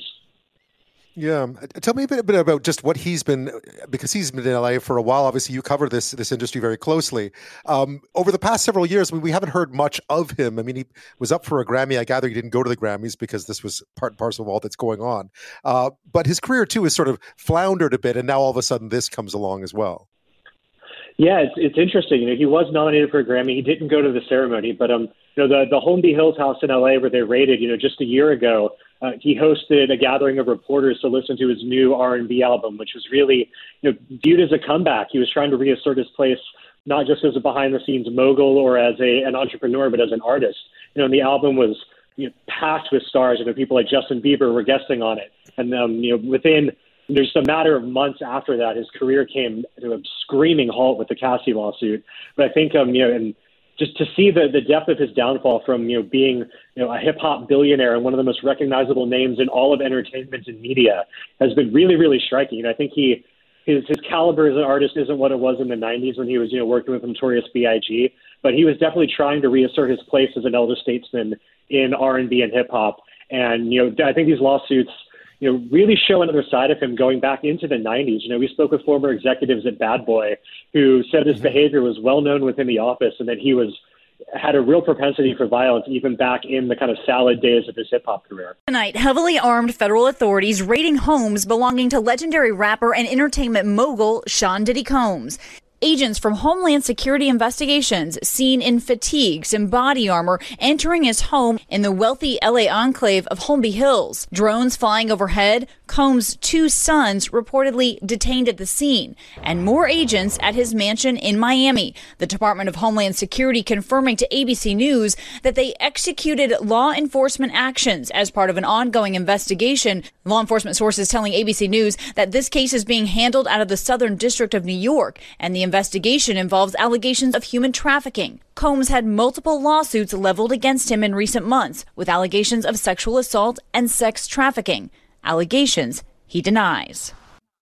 Yeah. Tell me a bit about just what he's been, because he's been in LA for a while. Obviously, you cover this industry very closely. Over the past several years, we haven't heard much of him. I mean, he was up for a Grammy. I gather he didn't go to the Grammys because this was part and parcel of all that's going on. But his career, too, has sort of floundered a bit, and now all of a sudden this comes along as well. Yeah, it's interesting. He was nominated for a Grammy. He didn't go to the ceremony, but the Holmby Hills house in LA where they raided, just a year ago, he hosted a gathering of reporters to listen to his new R&B album, which was really viewed as a comeback. He was trying to reassert his place not just as a behind-the-scenes mogul or as an entrepreneur, but as an artist. And the album was packed with stars. People like Justin Bieber were guesting on it, and within just a matter of months after that, his career came to a screaming halt with the Cassie lawsuit. But I think and just to see the depth of his downfall from being a hip hop billionaire and one of the most recognizable names in all of entertainment and media has been really, really striking. I think his caliber as an artist isn't what it was in the 90s when he was working with Notorious B.I.G., but he was definitely trying to reassert his place as an elder statesman in R&B and hip hop. And I think these lawsuits really show another side of him going back into the 90s. We spoke with former executives at Bad Boy who said his behavior was well known within the office and that he had a real propensity for violence even back in the kind of salad days of his hip-hop career. Tonight, heavily armed federal authorities raiding homes belonging to legendary rapper and entertainment mogul Sean Diddy Combs. Agents from Homeland Security Investigations seen in fatigues and body armor entering his home in the wealthy LA enclave of Holmby Hills. Drones flying overhead, Combs' two sons reportedly detained at the scene, and more agents at his mansion in Miami. The Department of Homeland Security confirming to ABC News that they executed law enforcement actions as part of an ongoing investigation. Law enforcement sources telling ABC News that this case is being handled out of the Southern District of New York, and the investigation involves allegations of human trafficking. Combs had multiple lawsuits leveled against him in recent months with allegations of sexual assault and sex trafficking. Allegations he denies.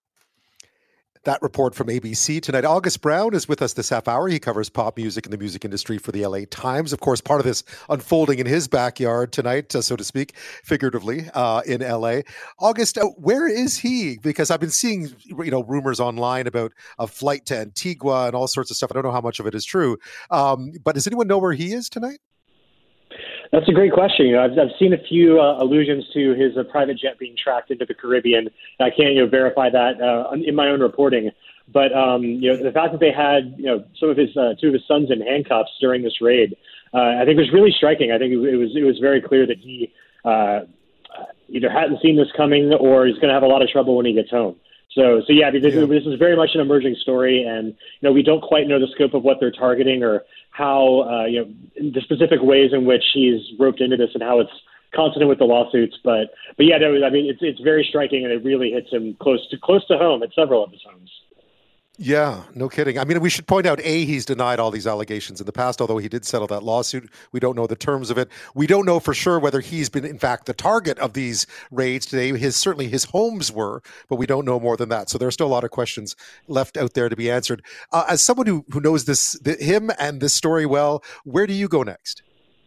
That report from ABC tonight. August Brown is with us this half hour. He covers pop music and the music industry for the LA Times. Of course, part of this unfolding in his backyard tonight, so to speak, figuratively, in LA. August, where is he? Because I've been seeing, rumors online about a flight to Antigua and all sorts of stuff. I don't know how much of it is true. But does anyone know where he is tonight? That's a great question. I've seen a few allusions to his private jet being tracked into the Caribbean. I can't verify that in my own reporting, but the fact that they had some of his two of his sons in handcuffs during this raid, I think was really striking. I think it was very clear that he either hadn't seen this coming or he's going to have a lot of trouble when he gets home. So yeah, this is very much an emerging story, and we don't quite know the scope of what they're targeting or how the specific ways in which he's roped into this and how it's consonant with the lawsuits. But yeah, it's very striking, and it really hits him close to home at several of his homes. Yeah, no kidding. I mean, we should point out, he's denied all these allegations in the past, although he did settle that lawsuit. We don't know the terms of it. We don't know for sure whether he's been, in fact, the target of these raids today. Certainly his homes were, but we don't know more than that. So there are still a lot of questions left out there to be answered. As someone who knows him and this story well, where do you go next?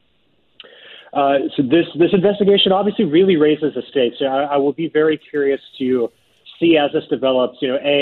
So this investigation obviously really raises the stakes. I will be very curious to see as this develops,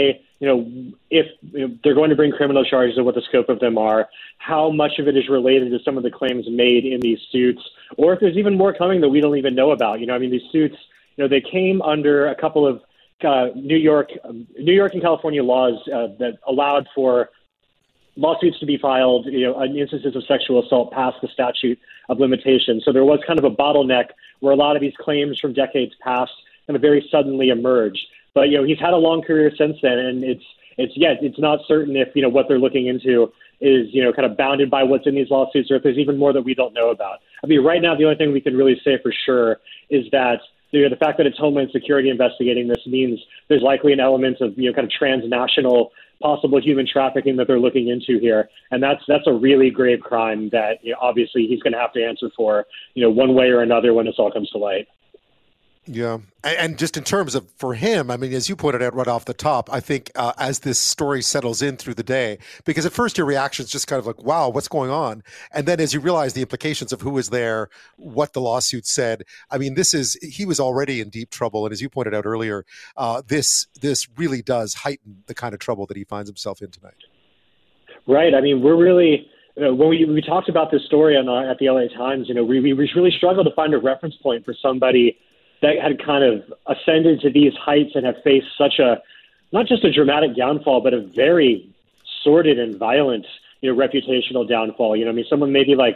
if they're going to bring criminal charges and what the scope of them are, how much of it is related to some of the claims made in these suits, or if there's even more coming that we don't even know about. These suits, they came under a couple of New York and California laws that allowed for lawsuits to be filed, on instances of sexual assault past the statute of limitations. So there was kind of a bottleneck where a lot of these claims from decades past kind of very suddenly emerged. But he's had a long career since then, and it's not certain if what they're looking into is kind of bounded by what's in these lawsuits, or if there's even more that we don't know about. I mean, right now the only thing we can really say for sure is that the fact that it's Homeland Security investigating this means there's likely an element of kind of transnational possible human trafficking that they're looking into here, and that's a really grave crime that obviously he's going to have to answer for one way or another when this all comes to light. Yeah. And just in terms of for him, I mean, as you pointed out right off the top, I think as this story settles in through the day, because at first your reaction is just kind of like, wow, what's going on? And then as you realize the implications of who was there, what the lawsuit said, I mean, he was already in deep trouble. And as you pointed out earlier, this really does heighten the kind of trouble that he finds himself in tonight. Right. I mean, we're really... when we talked about this story at the LA Times, we really struggled to find a reference point for somebody that had kind of ascended to these heights and have faced such not just a dramatic downfall, but a very sordid and violent, reputational downfall. Someone maybe like,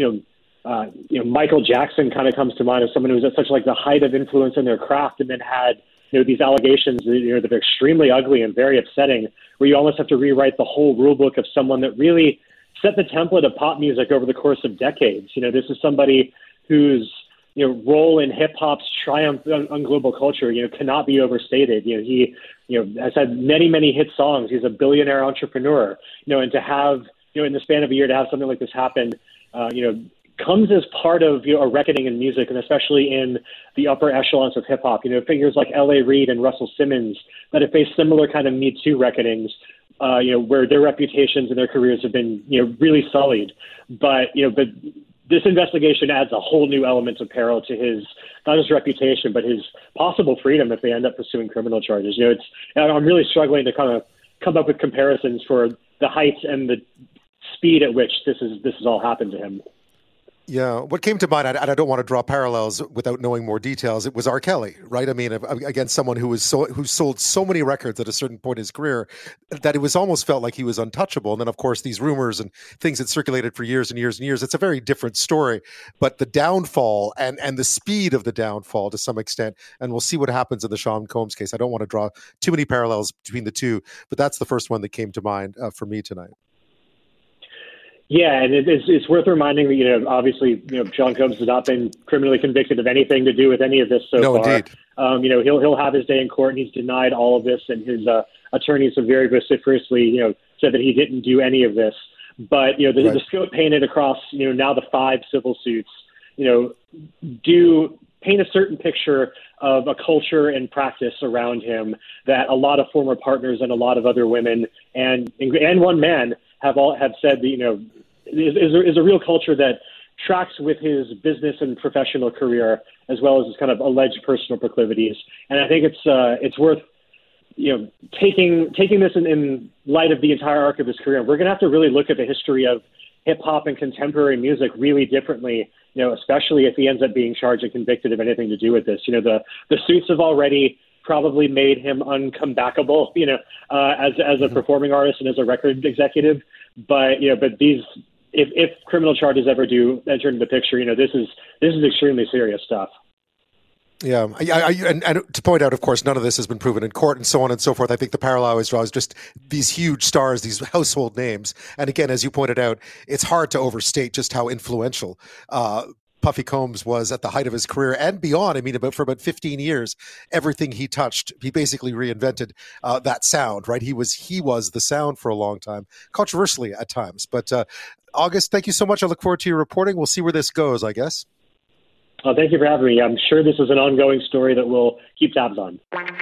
Michael Jackson kind of comes to mind as someone who was at such like the height of influence in their craft and then had, these allegations, that are extremely ugly and very upsetting, where you almost have to rewrite the whole rule book of someone that really set the template of pop music over the course of decades. This is somebody whose role in hip hop's triumph on global culture, cannot be overstated. He, has had many, many hit songs. He's a billionaire entrepreneur, and to have, in the span of a year, to have something like this happen, comes as part of a reckoning in music, and especially in the upper echelons of hip hop. Figures like L.A. Reid and Russell Simmons that have faced similar kind of Me Too reckonings, where their reputations and their careers have been, really sullied. But this investigation adds a whole new element of peril to his, not his reputation, but his possible freedom if they end up pursuing criminal charges. I'm really struggling to kind of come up with comparisons for the heights and the speed at which this has all happened to him. Yeah, what came to mind, and I don't want to draw parallels without knowing more details, it was R. Kelly, right? I mean, again, someone who sold so many records at a certain point in his career that it was almost felt like he was untouchable. And then, of course, these rumors and things that circulated for years and years and years, it's a very different story. But the downfall and the speed of the downfall to some extent, and we'll see what happens in the Sean Combs case. I don't want to draw too many parallels between the two, but that's the first one that came to mind for me tonight. Yeah, and it's worth reminding that, obviously, Sean Combs has not been criminally convicted of anything to do with any of this so far. No, indeed. He'll have his day in court, and he's denied all of this, and his attorneys have very vociferously, said that he didn't do any of this. But, the scope painted across, now the 5 civil suits, do paint a certain picture of a culture and practice around him that a lot of former partners and a lot of other women and one man have said that, is a real culture that tracks with his business and professional career as well as his kind of alleged personal proclivities. And I think it's worth, taking this in light of the entire arc of his career. We're going to have to really look at the history of hip hop and contemporary music really differently, especially if he ends up being charged and convicted of anything to do with this. The suits have already probably made him uncomebackable, as a performing artist and as a record executive. But these, if criminal charges ever do enter into the picture, this is extremely serious stuff. Yeah, and to point out, of course, none of this has been proven in court and so on and so forth. I think the parallel I always draw is just these huge stars, these household names. And again, as you pointed out, it's hard to overstate just how influential Puffy Combs was at the height of his career and beyond. I mean, for about 15 years, everything he touched, he basically reinvented that sound, right? He was the sound for a long time, controversially at times. But August, thank you so much. I look forward to your reporting. We'll see where this goes, I guess. Thank you for having me. I'm sure this is an ongoing story that we'll keep tabs on.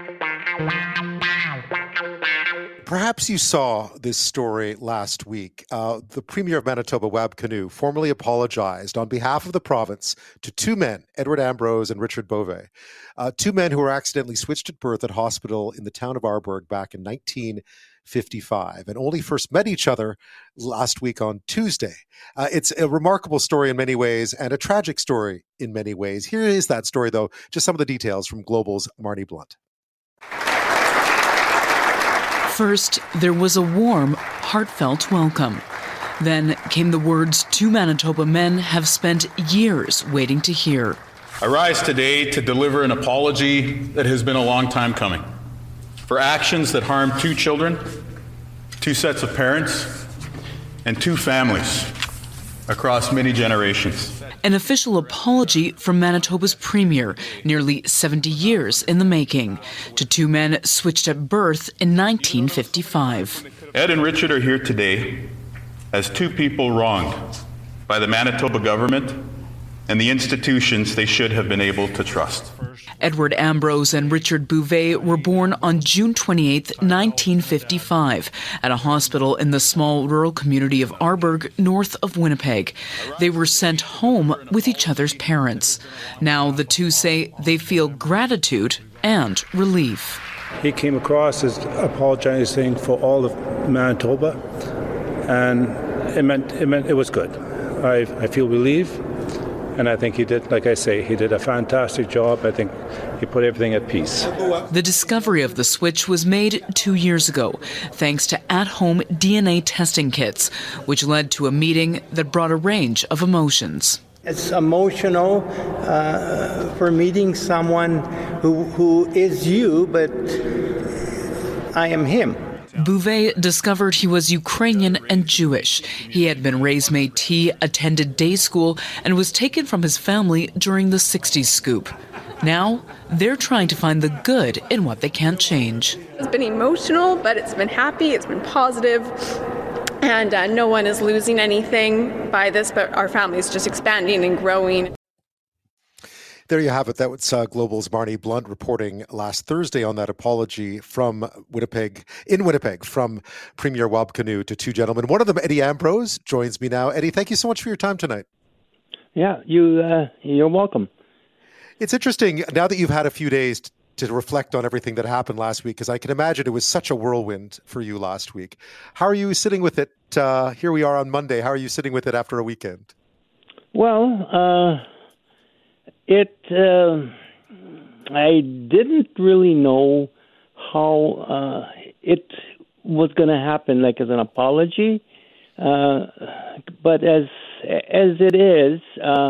Perhaps you saw this story last week. The Premier of Manitoba, Wab Kinew, formally apologized on behalf of the province to two men, Edward Ambrose and Richard Beauvais, two men who were accidentally switched at birth at hospital in the town of Arborg back in 1955 and only first met each other last week on Tuesday. It's a remarkable story in many ways and a tragic story in many ways. Here is that story, though, just some of the details from Global's Marnie Blunt. First, there was a warm, heartfelt welcome. Then came the words two Manitoba men have spent years waiting to hear. I rise today to deliver an apology that has been a long time coming for actions that harmed two children, two sets of parents, and two families across many generations. An official apology from Manitoba's Premier, nearly 70 years in the making, to two men switched at birth in 1955. Ed and Richard are here today as two people wronged by the Manitoba government and the institutions they should have been able to trust. Edward Ambrose and Richard Beauvais were born on June 28, 1955, at a hospital in the small rural community of Arborg, north of Winnipeg. They were sent home with each other's parents. Now the two say they feel gratitude and relief. He came across as apologizing for all of Manitoba, and it was good. I feel relief. And I think he did, like I say, he did a fantastic job. I think he put everything at peace. The discovery of the switch was made 2 years ago, thanks to at-home DNA testing kits, which led to a meeting that brought a range of emotions. It's emotional for meeting someone who is you, but I am him. Beauvais discovered he was Ukrainian and Jewish. He had been raised Métis, attended day school, and was taken from his family during the 60s scoop. Now, they're trying to find the good in what they can't change. It's been emotional, but it's been happy, it's been positive, and no one is losing anything by this, but our family is just expanding and growing. There you have it. That was Global's Marnie Blunt reporting last Thursday on that apology from Winnipeg, from Premier Wab Kinew to two gentlemen. One of them, Eddie Ambrose, joins me now. Eddie, thank you so much for your time tonight. Yeah, you're welcome. It's interesting now that you've had a few days to reflect on everything that happened last week, because I can imagine it was such a whirlwind for you last week. How are you sitting with it? Here we are on Monday. How are you sitting with it after a weekend? Well, I didn't really know how it was going to happen, like as an apology. But as it is,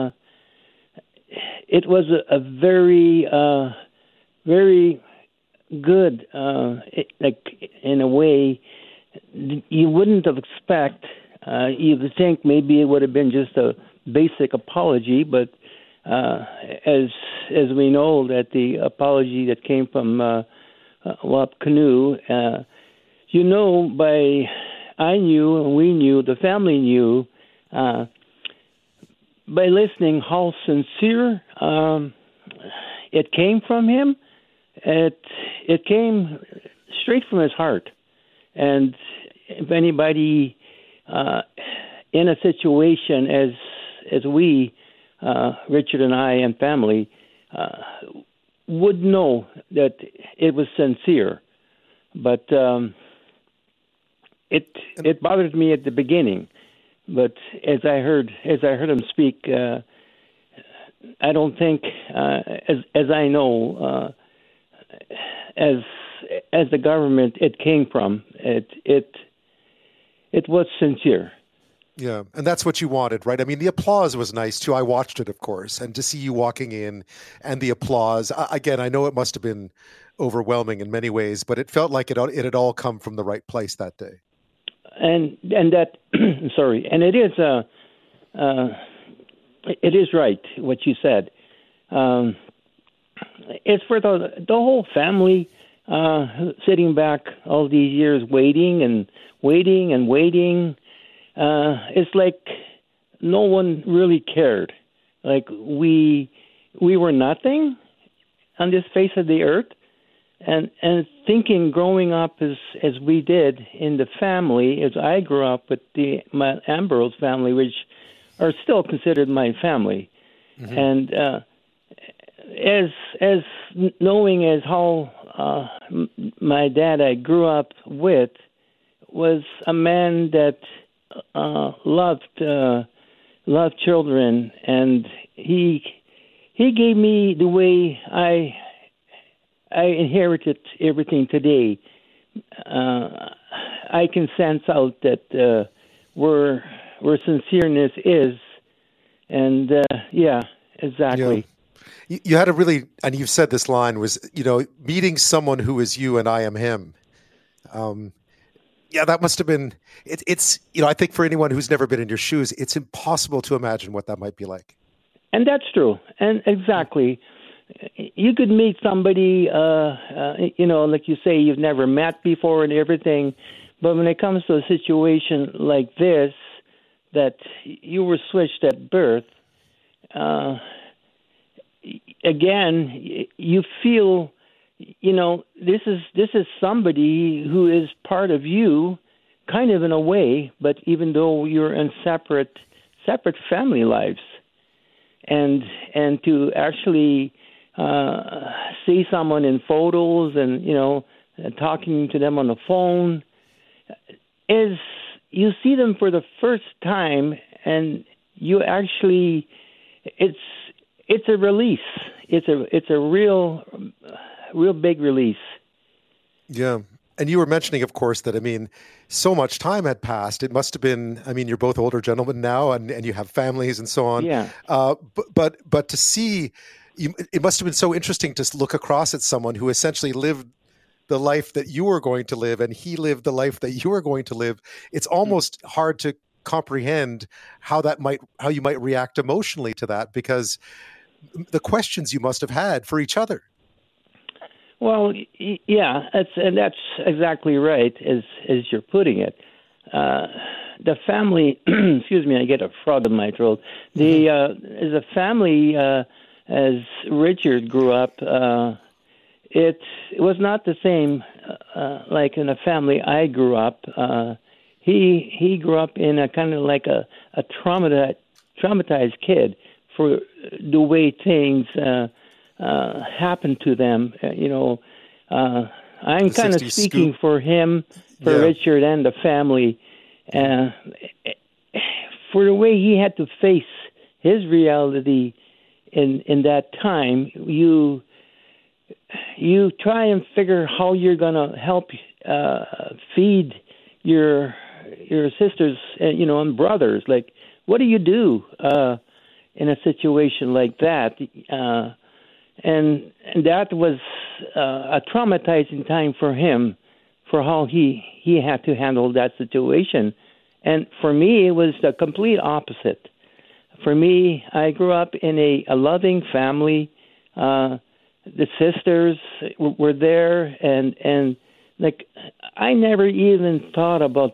it was a very, very good, like in a way you wouldn't have expect. You would think maybe it would have been just a basic apology, but as we know that the apology that came from Wab Kinew, I knew and we knew, the family knew, by listening how sincere it came from him. It came straight from his heart. And if anybody in a situation as we, Richard and I and family, would know that it was sincere. But it bothered me at the beginning. But as I heard him speak, I don't think, as I know, as the government it came from, it was sincere. Yeah, and that's what you wanted, right? I mean, the applause was nice, too. I watched it, of course, and to see you walking in and the applause, again, I know it must have been overwhelming in many ways, but it felt like it had all come from the right place that day. And that, sorry, and it is it is right what you said. It's for the whole family sitting back all these years waiting and waiting and waiting. It's like no one really cared. Like we were nothing on this face of the earth. And thinking growing up as we did in the family, as I grew up with my Ambrose family, which are still considered my family. Mm-hmm. And as knowing as how my dad I grew up with was a man that loved children, and he gave me the way I inherited everything today. I can sense out that where sincereness is, and yeah, exactly. Yeah. You had a really, and you've said this line was, meeting someone who is you and I am him. Yeah, that must have been. It's I think for anyone who's never been in your shoes, it's impossible to imagine what that might be like. And that's true, and exactly. You could meet somebody, like you say, you've never met before and everything. But when it comes to a situation like this, that you were switched at birth, again, you feel, this is somebody who is part of you, kind of in a way, but even though you're in separate family lives. And to actually see someone in photos and talking to them on the phone, is you see them for the first time, and you actually it's a release. It's a real big release. Yeah. And you were mentioning, of course, that, so much time had passed. It must have been, you're both older gentlemen now, and you have families and so on. Yeah. But to see, it must have been so interesting to look across at someone who essentially lived the life that you were going to live, and he lived the life that you were going to live. It's almost hard to comprehend how you might react emotionally to that, because the questions you must have had for each other. Well, yeah, that's exactly right, as you're putting it. The family, excuse me, I get a frog in my throat. As a family, as Richard grew up, it was not the same like in a family I grew up. He grew up in a kind of like a traumatized kid for the way things happened to them. I'm kind of speaking for him, for Richard and the family, for the way he had to face his reality in that time. You try and figure how you're going to help feed your sisters, and brothers. Like, what do you do in a situation like that? And that was a traumatizing time for him, for how he had to handle that situation. And for me, it was the complete opposite. For me, I grew up in a loving family. The sisters were there, and like, I never even thought about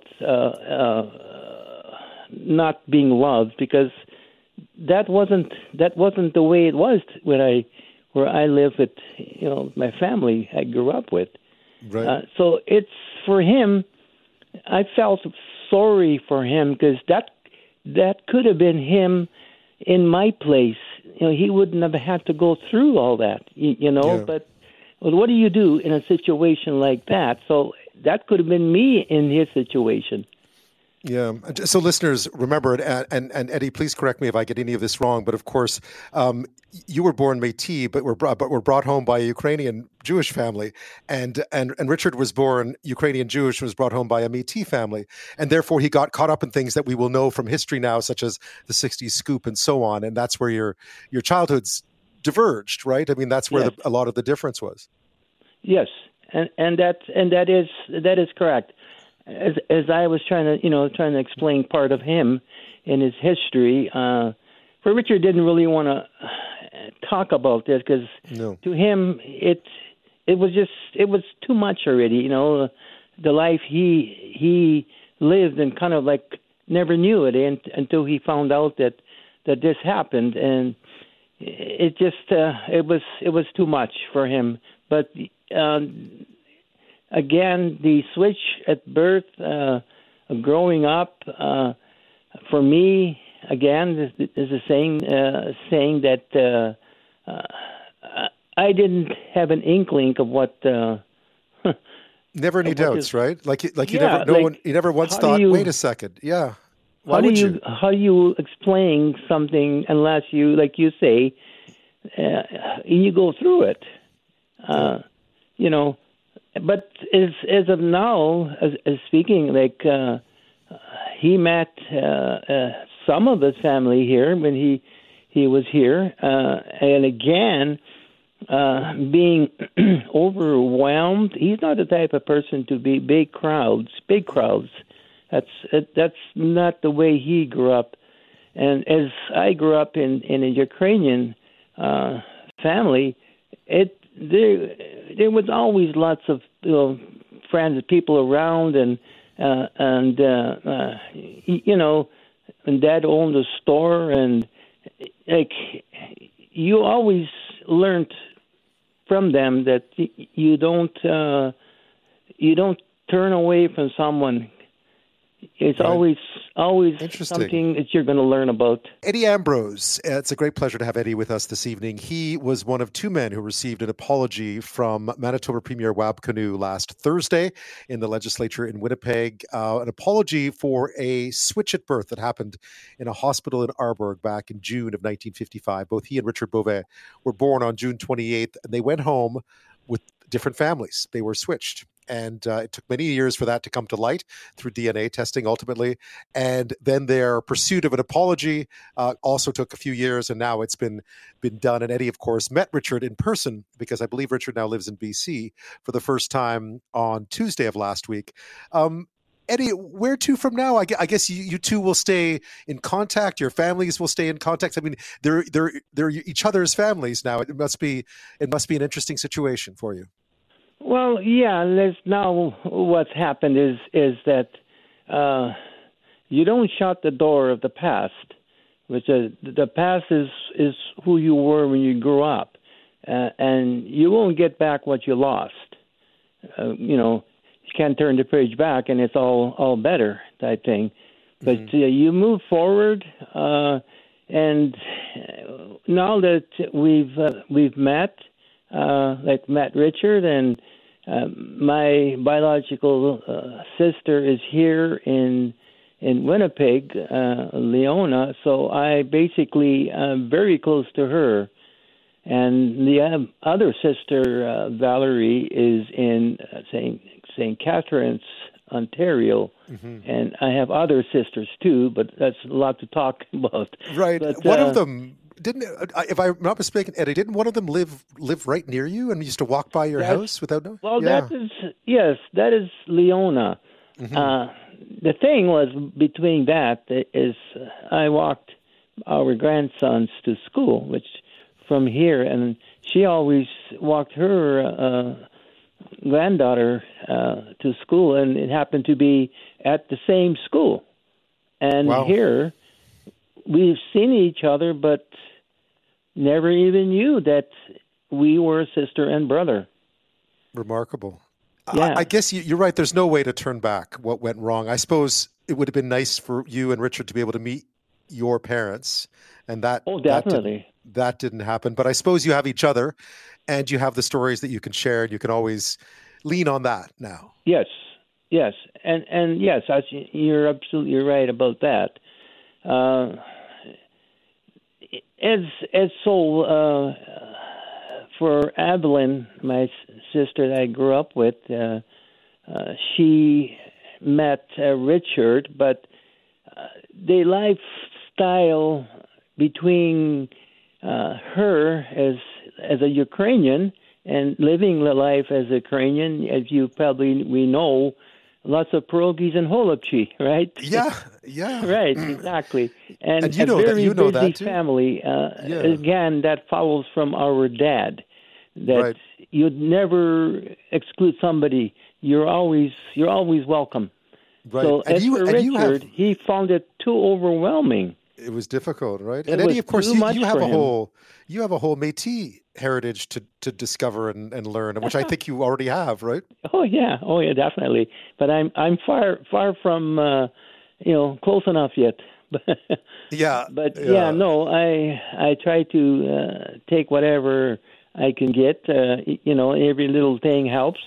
not being loved, because that wasn't the way it was where I live with my family I grew up with. Right. So it's for him. I felt sorry for him, because that could have been him in my place. He wouldn't have had to go through all that. Yeah. But what do you do in a situation like that? So that could have been me in his situation. Yeah. So listeners, remember, and Eddie, please correct me if I get any of this wrong, but of course, you were born Métis, but were brought home by a Ukrainian Jewish family, and Richard was born Ukrainian Jewish, was brought home by a Métis family, and therefore he got caught up in things that we will know from history now, such as the 60s scoop and so on, and that's where your childhoods diverged, right? That's where a lot of the difference was. Yes, and that is correct. As I was trying to explain part of him in his history. Richard didn't really want to talk about this because to him it was too much already. You know, the life he lived and kind of like never knew it until he found out that this happened, and it just it was too much for him. But again, the switch at birth, growing up, for me, again, is a saying that I didn't have an inkling of what. Never any doubts, right? You never once thought, wait a second, yeah. How do you explain something unless you, like you say, you go through it, you know? But as of now, as speaking, like he met some of his family here when he was here, and again, being overwhelmed. He's not the type of person to be big crowds. That's not the way he grew up. And as I grew up in a Ukrainian family, there was always lots of friends, people around, and Dad owned a store, and like you always learned from them that you don't turn away from someone. It's always something that you're going to learn about. Eddie Ambrose, it's a great pleasure to have Eddie with us this evening. He was one of two men who received an apology from Manitoba Premier Wab Kinew last Thursday in the legislature in Winnipeg, an apology for a switch at birth that happened in a hospital in Arborg back in June of 1955. Both he and Richard Beauvais were born on June 28th, and they went home with different families. They were switched. And it took many years for that to come to light through DNA testing, ultimately. And then their pursuit of an apology also took a few years, and now it's been done. And Eddie, of course, met Richard in person because I believe Richard now lives in BC for the first time on Tuesday of last week. Eddie, where to from now? I guess you two will stay in contact. Your families will stay in contact. I mean, they're each other's families now. It must be an interesting situation for you. Well, yeah. Now what's happened is that you don't shut the door of the past, which the past is who you were when you grew up, and you won't get back what you lost. You can't turn the page back and it's all better type thing. But you move forward, and now that we've met. Met Richard, and my biological sister is here in Winnipeg, Leona, so I basically am very close to her. And the other sister, Valerie, is in St. Catharines, Ontario, and I have other sisters too, but that's a lot to talk about. Right. But, one of them didn't, if I'm not mistaken, Eddie, didn't one of them live right near you and used to walk by your house without knowing? Well, that is Leona. The thing was between that is I walked our grandsons to school, which from here, and she always walked her granddaughter to school, and it happened to be at the same school. And here, we've seen each other, but never even knew that we were sister and brother. Remarkable. Yeah. I guess you're right. There's no way to turn back what went wrong. I suppose it would have been nice for you and Richard to be able to meet your parents, and that definitely that didn't happen. But I suppose you have each other, and you have the stories that you can share, and you can always lean on that now. Yes, and yes, you're absolutely right about that. For Adeline, my sister that I grew up with, she met Richard, but the lifestyle between her as a Ukrainian and living the life as a Ukrainian, as we know, lots of pierogies and holopchi, right? Yeah. Right, exactly. And you a know very that busy too. family. Again, that follows from our dad. That you'd never exclude somebody. You're always welcome. Right. So And as for Richard, he found it too overwhelming. It was difficult, right? It And Eddie, was of course, too you much have for a him. whole Métis heritage to discover and learn, which I think you already have, right? Oh yeah, definitely. But I'm far from close enough yet. Yeah. No, I try to take whatever I can get. Every little thing helps.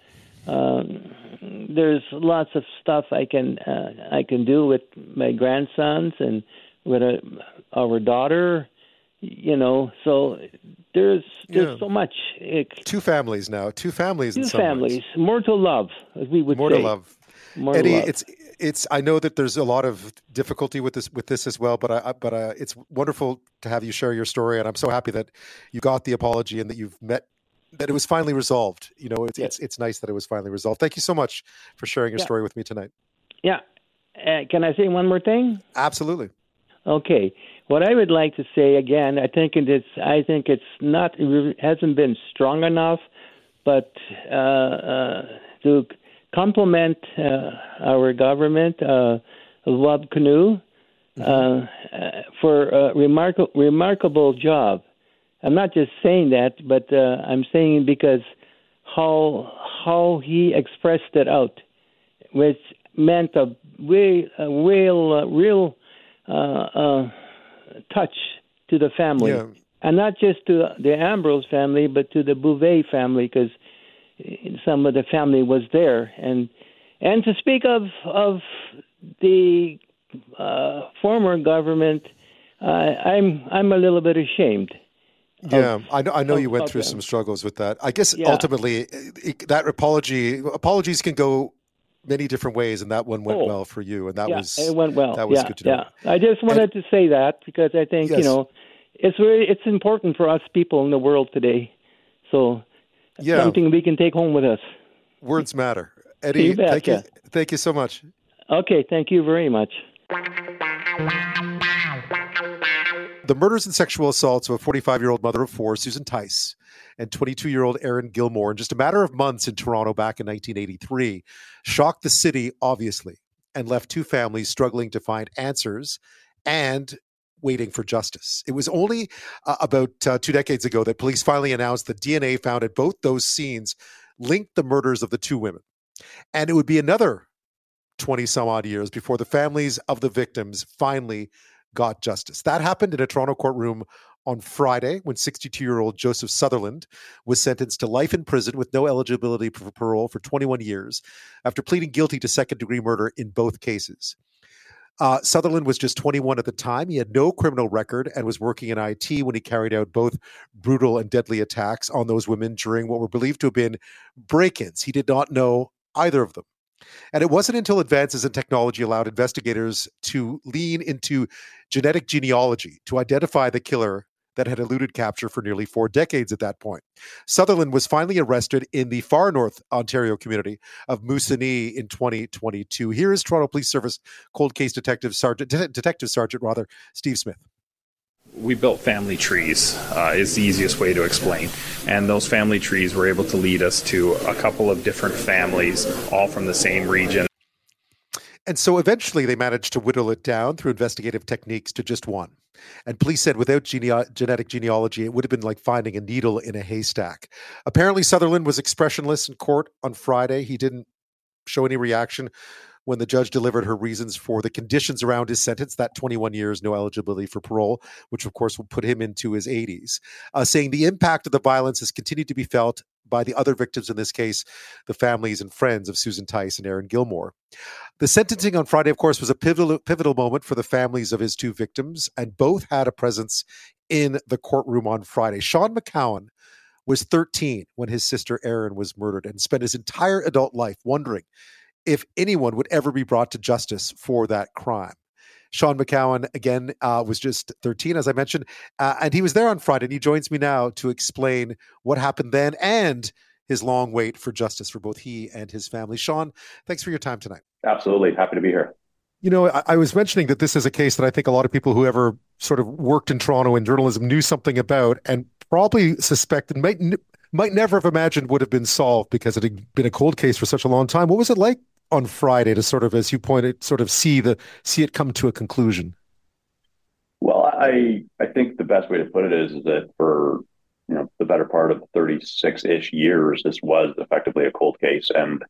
There's lots of stuff I can do with my grandsons and with our daughter. So there's so much. Two families now. Two families. In some ways. More to love, as we would say. More to love. More Eddie, to love. it's. I know that there's a lot of difficulty with this as well, but it's wonderful to have you share your story, and I'm so happy that you got the apology and that that it was finally resolved. It's nice that it was finally resolved. Thank you so much for sharing your story with me tonight. Yeah. Can I say one more thing? Absolutely. Okay. What I would like to say again, I think it hasn't been strong enough, but to compliment our government, Rob Canoe, for a remarkable job. I'm not just saying that, but I'm saying because how he expressed it out, which meant a real touch to the family, and not just to the Ambrose family, but to the Bouvet family, because some of the family was there, and to speak of the former government, I'm a little bit ashamed. Yeah, I know you went through some struggles with that. I guess ultimately that apologies can go many different ways, and that one went well for you, and it went well. That was good to know. I just wanted to say that because I think it's important for us people in the world today. So something we can take home with us. Words matter, Eddie. Thank you so much. Okay, thank you very much. The murders and sexual assaults of a 45-year-old mother of four, Susan Tice, and 22-year-old Aaron Gilmore in just a matter of months in Toronto back in 1983 shocked the city, obviously, and left two families struggling to find answers and waiting for justice. It was only about 2 decades ago that police finally announced the DNA found at both those scenes linked the murders of the two women. And it would be another 20-some-odd years before the families of the victims finally got justice. That happened in a Toronto courtroom on Friday when 62-year-old Joseph Sutherland was sentenced to life in prison with no eligibility for parole for 21 years after pleading guilty to second-degree murder in both cases. Sutherland was just 21 at the time. He had no criminal record and was working in IT when he carried out both brutal and deadly attacks on those women during what were believed to have been break-ins. He did not know either of them. And it wasn't until advances in technology allowed investigators to lean into genetic genealogy to identify the killer that had eluded capture for nearly 4 decades at that point. Sutherland was finally arrested in the far north Ontario community of Moosonee in 2022. Here is Toronto Police Service Cold Case Detective Sergeant Steve Smith. We built family trees is the easiest way to explain. And those family trees were able to lead us to a couple of different families, all from the same region. And so eventually they managed to whittle it down through investigative techniques to just one. And police said without genetic genealogy, it would have been like finding a needle in a haystack. Apparently Sutherland was expressionless in court on Friday. He didn't show any reaction when the judge delivered her reasons for the conditions around his sentence, that 21 years, no eligibility for parole, which of course will put him into his 80s, saying the impact of the violence has continued to be felt by the other victims in this case, the families and friends of Susan Tice and Aaron Gilmore. The sentencing on Friday, of course, was a pivotal moment for the families of his two victims, and both had a presence in the courtroom on Friday. Sean McCowan was 13 when his sister Erin was murdered and spent his entire adult life wondering if anyone would ever be brought to justice for that crime. Sean McCowan, again, was just 13, as I mentioned, and he was there on Friday, and he joins me now to explain what happened then and his long wait for justice for both he and his family. Sean, thanks for your time tonight. Absolutely. Happy to be here. You know, I was mentioning that this is a case that I think a lot of people who ever sort of worked in Toronto in journalism knew something about and probably suspected, might never have imagined would have been solved because it had been a cold case for such a long time. What was it like on Friday to sort of, as you pointed, sort of see it come to a conclusion? Well, I think the best way to put it is that for the better part of 36-ish years, this was effectively a cold case. And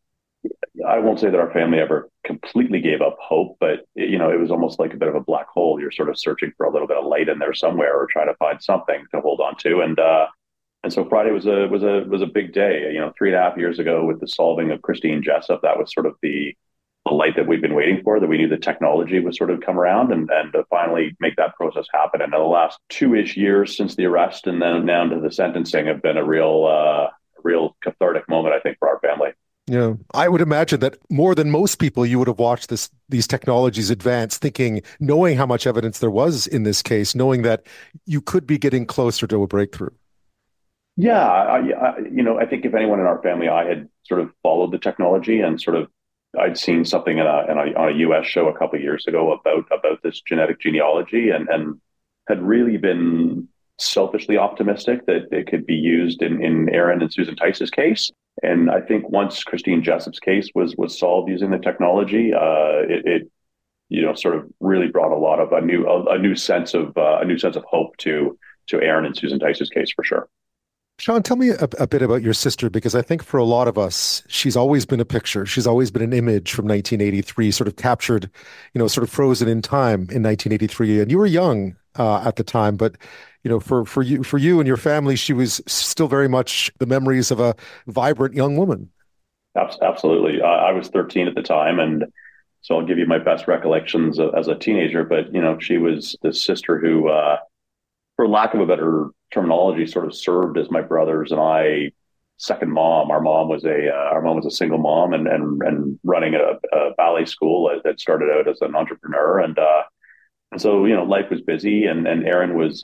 I won't say that our family ever completely gave up hope, but it was almost like a bit of a black hole. You're sort of searching for a little bit of light in there somewhere, or trying to find something to hold on to. And so Friday was a big day. 3.5 years ago, with the solving of Christine Jessup, that was sort of the light that we've been waiting for, that we knew the technology would sort of come around and to finally make that process happen. And the last 2-ish years since the arrest and then down to the sentencing have been a real cathartic moment, I think, for our family. Yeah, I would imagine that more than most people, you would have watched these technologies advance, knowing how much evidence there was in this case, knowing that you could be getting closer to a breakthrough. Yeah, I think if anyone in our family, I had sort of followed the technology and sort of I'd seen something on a U.S. show a couple of years ago about this genetic genealogy and had really been selfishly optimistic that it could be used in Aaron and Susan Tice's case. And I think once Christine Jessup's case was solved using the technology, it sort of really brought a new sense of hope to Aaron and Susan Tice's case, for sure. Sean, tell me a bit about your sister, because I think for a lot of us, she's always been a picture. She's always been an image from 1983, sort of captured, sort of frozen in time in 1983. And you were young at the time, but for you and your family, she was still very much the memories of a vibrant young woman. Absolutely. I was 13 at the time, and so I'll give you my best recollections as a teenager. But she was the sister who, for lack of a better terminology, sort of served as my brothers and I second mom. Our mom was a single mom and running a ballet school that started out as an entrepreneur, and so life was busy, and Aaron was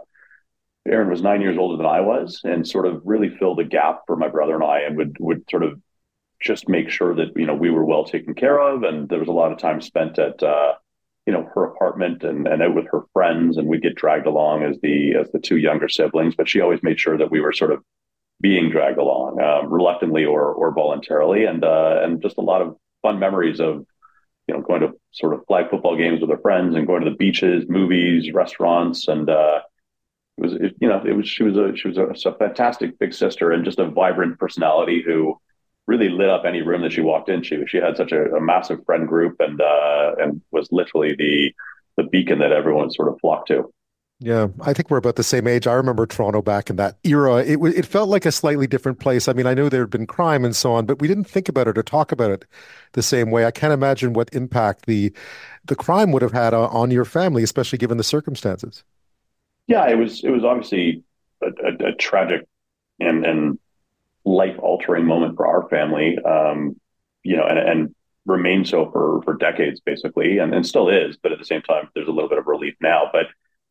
9 years older than I was, and sort of really filled a gap for my brother and I, and would sort of just make sure that we were well taken care of, and there was a lot of time spent at her apartment and out with her friends, and we'd get dragged along as the two younger siblings, but she always made sure that we were sort of being dragged along, reluctantly or voluntarily, and just a lot of fun memories of going to sort of flag football games with her friends and going to the beaches, movies, restaurants, and she was a fantastic big sister and just a vibrant personality who really lit up any room that she walked into. She had such a massive friend group and was literally the beacon that everyone sort of flocked to. Yeah, I think we're about the same age. I remember Toronto back in that era. It felt like a slightly different place. I mean, I know there had been crime and so on, but we didn't think about it or talk about it the same way. I can't imagine what impact the crime would have had on your family, especially given the circumstances. Yeah, it was obviously a tragic and life-altering moment for our family, and remained so for decades, basically, and still is. But at the same time, there's a little bit of relief now. But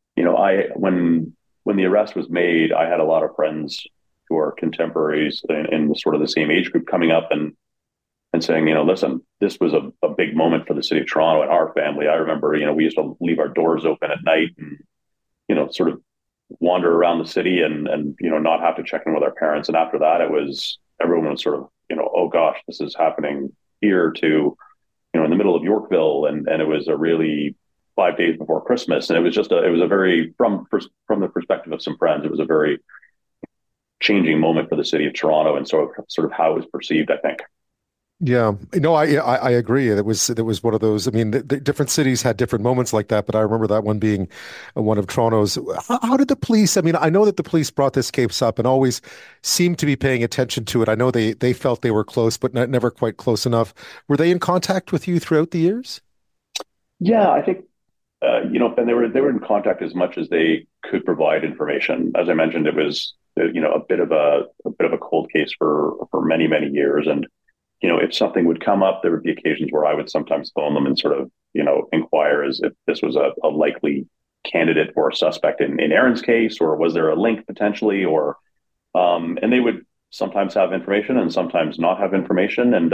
when the arrest was made, I had a lot of friends who are contemporaries in sort of the same age group coming up and saying, listen, this was a big moment for the city of Toronto and our family. I remember, we used to leave our doors open at night and sort of wander around the city and not have to check in with our parents. And after that, everyone was sort of, oh gosh, this is happening here to, in the middle of Yorkville. And it was a really 5 days before Christmas. And it was a very, from the perspective of some friends, it was a very changing moment for the city of Toronto and sort of how it was perceived, I think. Yeah, I agree. It was one of those. I mean, the different cities had different moments like that, but I remember that one being one of Toronto's. How did the police? I mean, I know that the police brought this case up and always seemed to be paying attention to it. I know they felt they were close, but never quite close enough. Were they in contact with you throughout the years? Yeah, I think and they were in contact as much as they could provide information. As I mentioned, it was a bit of a cold case for many years, and if something would come up, there would be occasions where I would sometimes phone them and sort of, inquire as if this was a likely candidate or a suspect in Aaron's case, or was there a link potentially, or, and they would sometimes have information and sometimes not have information. And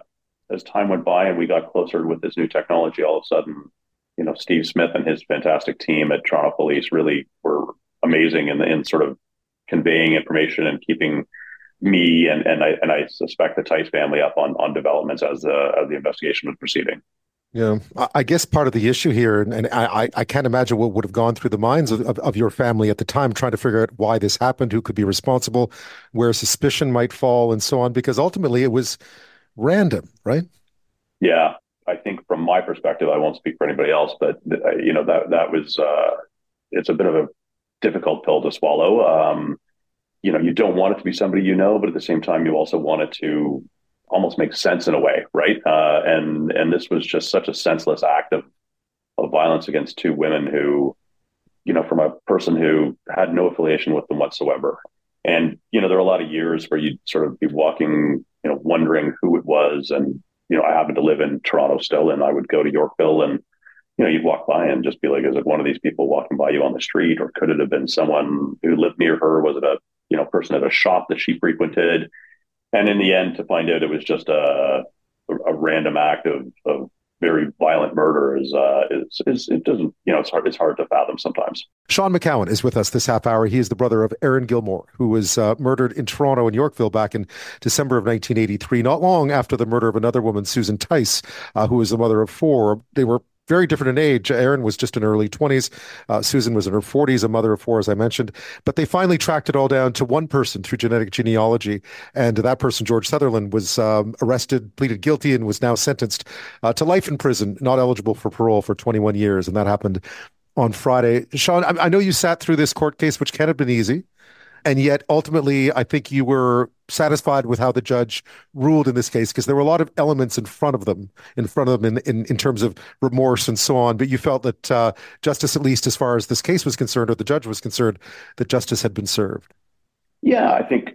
as time went by and we got closer with this new technology, all of a sudden, Steve Smith and his fantastic team at Toronto Police really were amazing in sort of conveying information and keeping me and I suspect the Tice family up on developments as the investigation was proceeding. Yeah, I guess part of the issue here, and I can't imagine what would have gone through the minds of your family at the time, trying to figure out why this happened, who could be responsible, where suspicion might fall, and so on, because ultimately it was random, right? Yeah, I think from my perspective, I won't speak for anybody else, but that was it's a bit of a difficult pill to swallow. You don't want it to be somebody but at the same time, you also want it to almost make sense in a way, right? And this was just such a senseless act of violence against two women who, from a person who had no affiliation with them whatsoever. And, there are a lot of years where you'd sort of be walking, wondering who it was. And, I happen to live in Toronto still, and I would go to Yorkville and, you'd walk by and just be like, is it one of these people walking by you on the street? Or could it have been someone who lived near her? Was it a, person at a shop that she frequented? And in the end, to find out it was just a random act of very violent murder is it doesn't, it's hard to fathom sometimes. Sean McCowan is with us this half hour. He is the brother of Aaron Gilmore, who was murdered in Toronto and Yorkville back in December of 1983, not long after the murder of another woman, Susan Tice, who was the mother of four. They were very different in age. Aaron was just in her early 20s. Susan was in her 40s, a mother of four, as I mentioned. But they finally tracked it all down to one person through genetic genealogy. And that person, George Sutherland, was arrested, pleaded guilty, and was now sentenced to life in prison, not eligible for parole for 21 years. And that happened on Friday. Sean, I know you sat through this court case, which can't have been easy. And yet, ultimately, I think you were satisfied with how the judge ruled in this case, because there were a lot of elements in front of them in terms of remorse and so on. But you felt that justice, at least as far as this case was concerned, or the judge was concerned, that justice had been served. Yeah, I think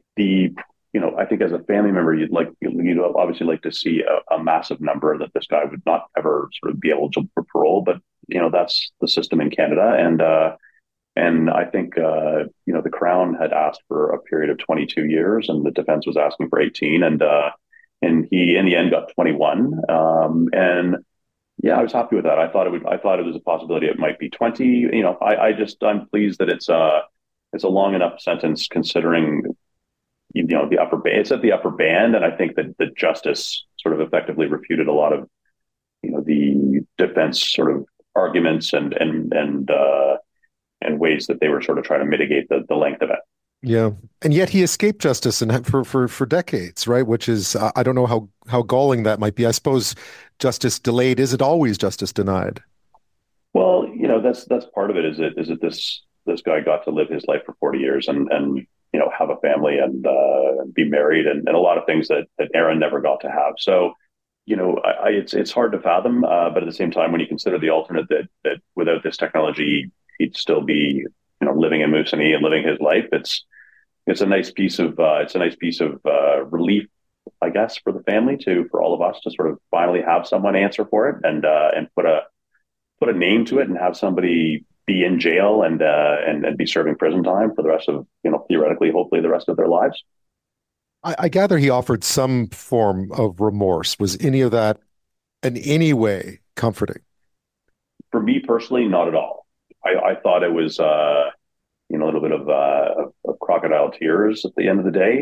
I think as a family member, you'd obviously like to see a massive number that this guy would not ever sort of be eligible for parole. But that's the system in Canada, and I think, the Crown had asked for a period of 22 years and the defense was asking for 18 and he, in the end, got 21. And yeah, I was happy with that. I thought it was a possibility it might be 20. I'm pleased that it's a long enough sentence considering, the upper band. It's at the upper band. And I think that the justice sort of effectively refuted a lot of, the defense sort of arguments and ways that they were sort of trying to mitigate the length of it. Yeah. And yet he escaped justice for decades, right? Which is, I don't know how galling that might be. I suppose justice delayed isn't always justice denied. Well, that's part of it. Is it this guy got to live his life for 40 years and have a family and be married and a lot of things that Aaron never got to have. So, it's hard to fathom. But at the same time, when you consider the alternate that without this technology, he'd still be, living in Moosonee and living his life. It's a nice piece of relief, I guess, for the family for all of us to sort of finally have someone answer for it and put a name to it and have somebody be in jail and be serving prison time for the rest of, theoretically, hopefully the rest of their lives. I gather he offered some form of remorse. Was any of that in any way comforting? For me personally, not at all. I thought it was, a little bit of crocodile tears at the end of the day.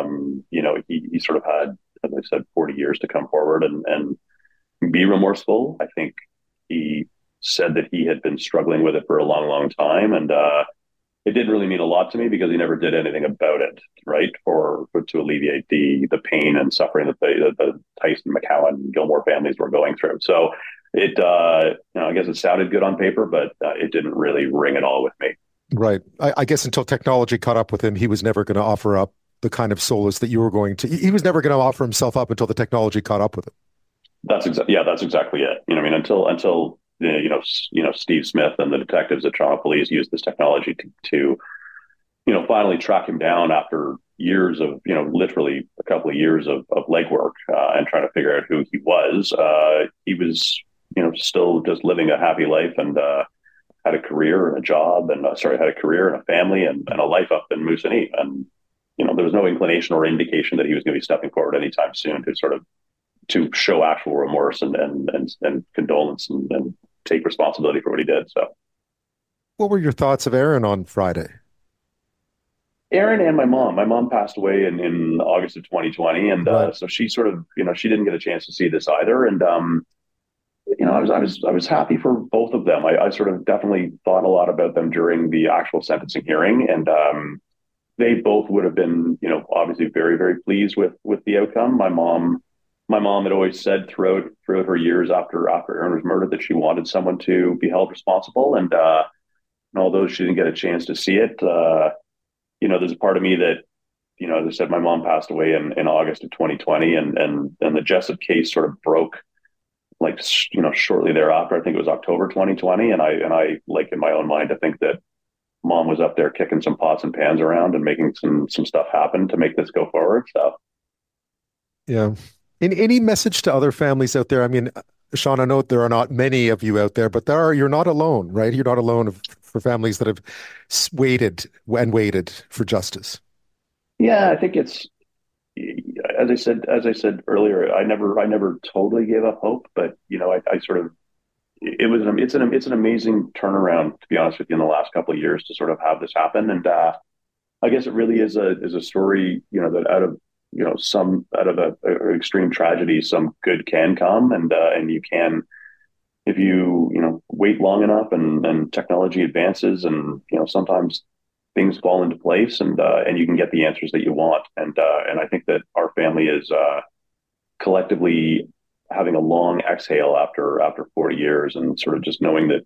He sort of had, as I said, 40 years to come forward and be remorseful. I think he said that he had been struggling with it for a long, long time. And it didn't really mean a lot to me because he never did anything about it, right? For to alleviate the pain and suffering that the Tyson, McCowan, Gilmore families were going through. So it, I guess it sounded good on paper, but it didn't really ring at all with me. Right. I guess until technology caught up with him, he was never going to offer up the kind of solace that you were going to. He was never going to offer himself up until the technology caught up with him. That's exactly it. Until Steve Smith and the detectives at Toronto Police used this technology to finally track him down after years of, literally a couple of years of legwork and trying to figure out who he was. He was, still just living a happy life and had a career and a job and had a career and a family and a life up in Moosonee. And, there was no inclination or indication that he was going to be stepping forward anytime soon to show actual remorse and condolence and take responsibility for what he did. So, what were your thoughts of Aaron on Friday? Aaron and my mom passed away in August of 2020. And so she she didn't get a chance to see this either. And, I was happy for both of them. I sort of definitely thought a lot about them during the actual sentencing hearing. And they both would have been, obviously very, very pleased with the outcome. My mom had always said throughout her years after Aaron was murdered that she wanted someone to be held responsible. And although she didn't get a chance to see it, there's a part of me that, as I said, my mom passed away in August of 2020, and the Jessup case sort of broke, shortly thereafter. I think it was October 2020, and I like in my own mind, I think that mom was up there kicking some pots and pans around and making some stuff happen to make this go forward. So, yeah. Any message to other families out there? I mean, Sean, I know there are not many of you out there, but you're not alone, right? You're not alone for families that have waited for justice. Yeah, I think it's, as I said earlier, I never totally gave up hope, but I sort of, it's an amazing turnaround, to be honest with you, in the last couple of years to sort of have this happen. And I guess it really is a story, that out of an extreme tragedy, some good can come, and you can, if you wait long enough and technology advances, and sometimes things fall into place, and you can get the answers that you want. And I think that our family is collectively having a long exhale after 40 years, and sort of just knowing that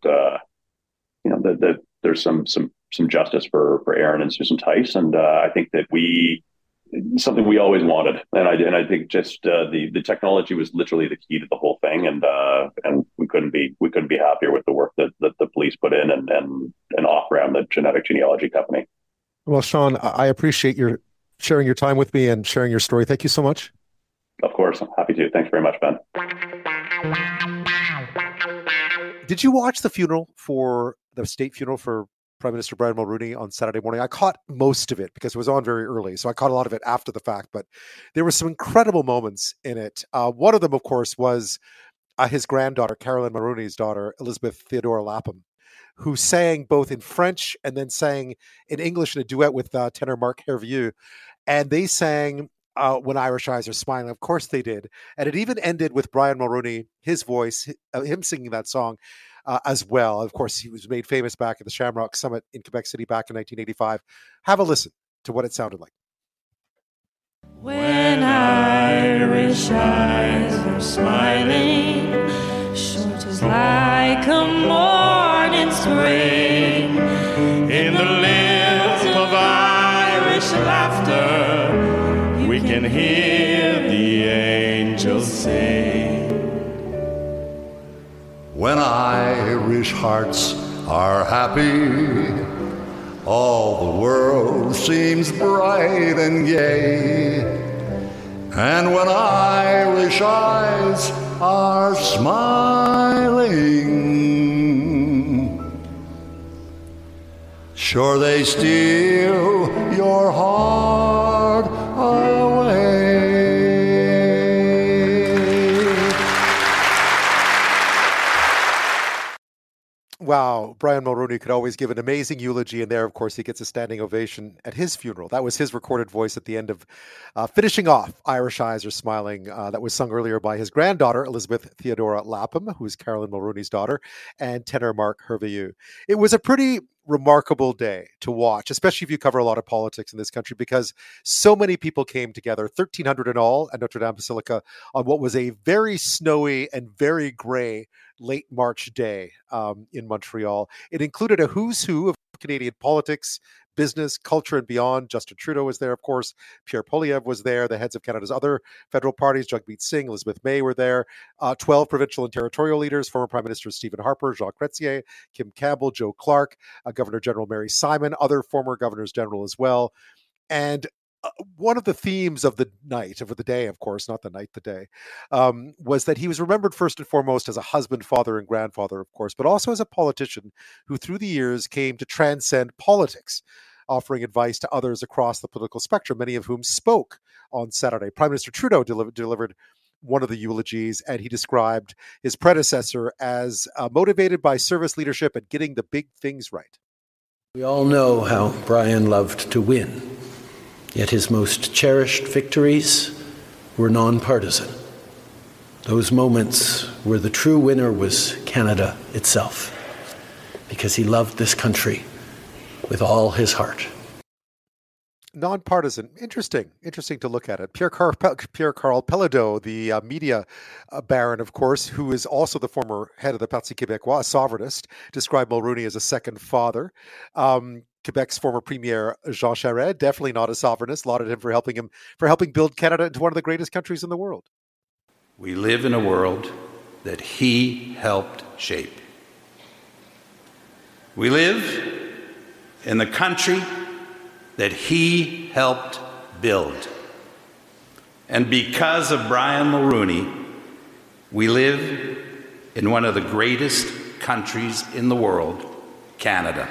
that there's some justice for Aaron and Susan Tice, and I think that something we always wanted, and I think just the technology was literally the key to the whole thing, and we couldn't be happier with the work that the police put in and Off-Ram, the genetic genealogy company. Well, Sean, I appreciate your sharing your time with me and sharing your story. Thank you so much. Of course, I'm happy to. Thanks very much, Ben. Did you watch the state funeral for Prime Minister Brian Mulroney on Saturday morning? I caught most of it because it was on very early, so I caught a lot of it after the fact, but there were some incredible moments in it. One of them, of course, was his granddaughter, Carolyn Mulroney's daughter, Elizabeth Theodora Lapham, who sang both in French and then sang in English in a duet with tenor Mark Hervieux, and they sang When Irish Eyes Are Smiling. Of course they did, and it even ended with Brian Mulroney, his voice, him singing that song as well. Of course, he was made famous back at the Shamrock Summit in Quebec City back in 1985. Have a listen to what it sounded like. When Irish eyes are smiling, short is like a morning spring. In the lilt of Irish laughter, we can hear the angels sing. When Irish hearts are happy, all the world seems bright and gay. And when Irish eyes are smiling, sure they steal your heart away. Wow, Brian Mulroney could always give an amazing eulogy, and there, of course, he gets a standing ovation at his funeral. That was his recorded voice at the end of finishing off Irish Eyes Are Smiling. That was sung earlier by his granddaughter, Elizabeth Theodora Lapham, who is Carolyn Mulroney's daughter, and tenor Mark Hervieux. It was a pretty remarkable day to watch, especially if you cover a lot of politics in this country, because so many people came together, 1,300 in all at Notre Dame Basilica, on what was a very snowy and very gray late March day in Montreal. It included a who's who of Canadian politics, business, culture, and beyond. Justin Trudeau was there, of course. Pierre Poilievre was there. The heads of Canada's other federal parties, Jagmeet Singh, Elizabeth May, were there. 12 provincial and territorial leaders, former Prime Minister Stephen Harper, Jean Chrétien, Kim Campbell, Joe Clark, Governor General Mary Simon, other former governors general as well. And one of the themes of the night, of the day, of course, not the night, the day, was that he was remembered first and foremost as a husband, father, and grandfather, of course, but also as a politician who through the years came to transcend politics. offering advice to others across the political spectrum, many of whom spoke on Saturday. Prime Minister Trudeau delivered one of the eulogies, and he described his predecessor as motivated by service leadership and getting the big things right. We all know how Brian loved to win, yet his most cherished victories were nonpartisan. Those moments where the true winner was Canada itself, because he loved this country with all his heart. Nonpartisan. Interesting to look at it. Pierre-Carl Péladeau, the media baron, of course, who is also the former head of the Parti Québécois, a sovereignist, described Mulroney as a second father. Quebec's former premier, Jean Charest, definitely not a sovereignist, lauded him for helping build Canada into one of the greatest countries in the world. We live in a world that he helped shape. We live in the country that he helped build. And because of Brian Mulroney, we live in one of the greatest countries in the world, Canada.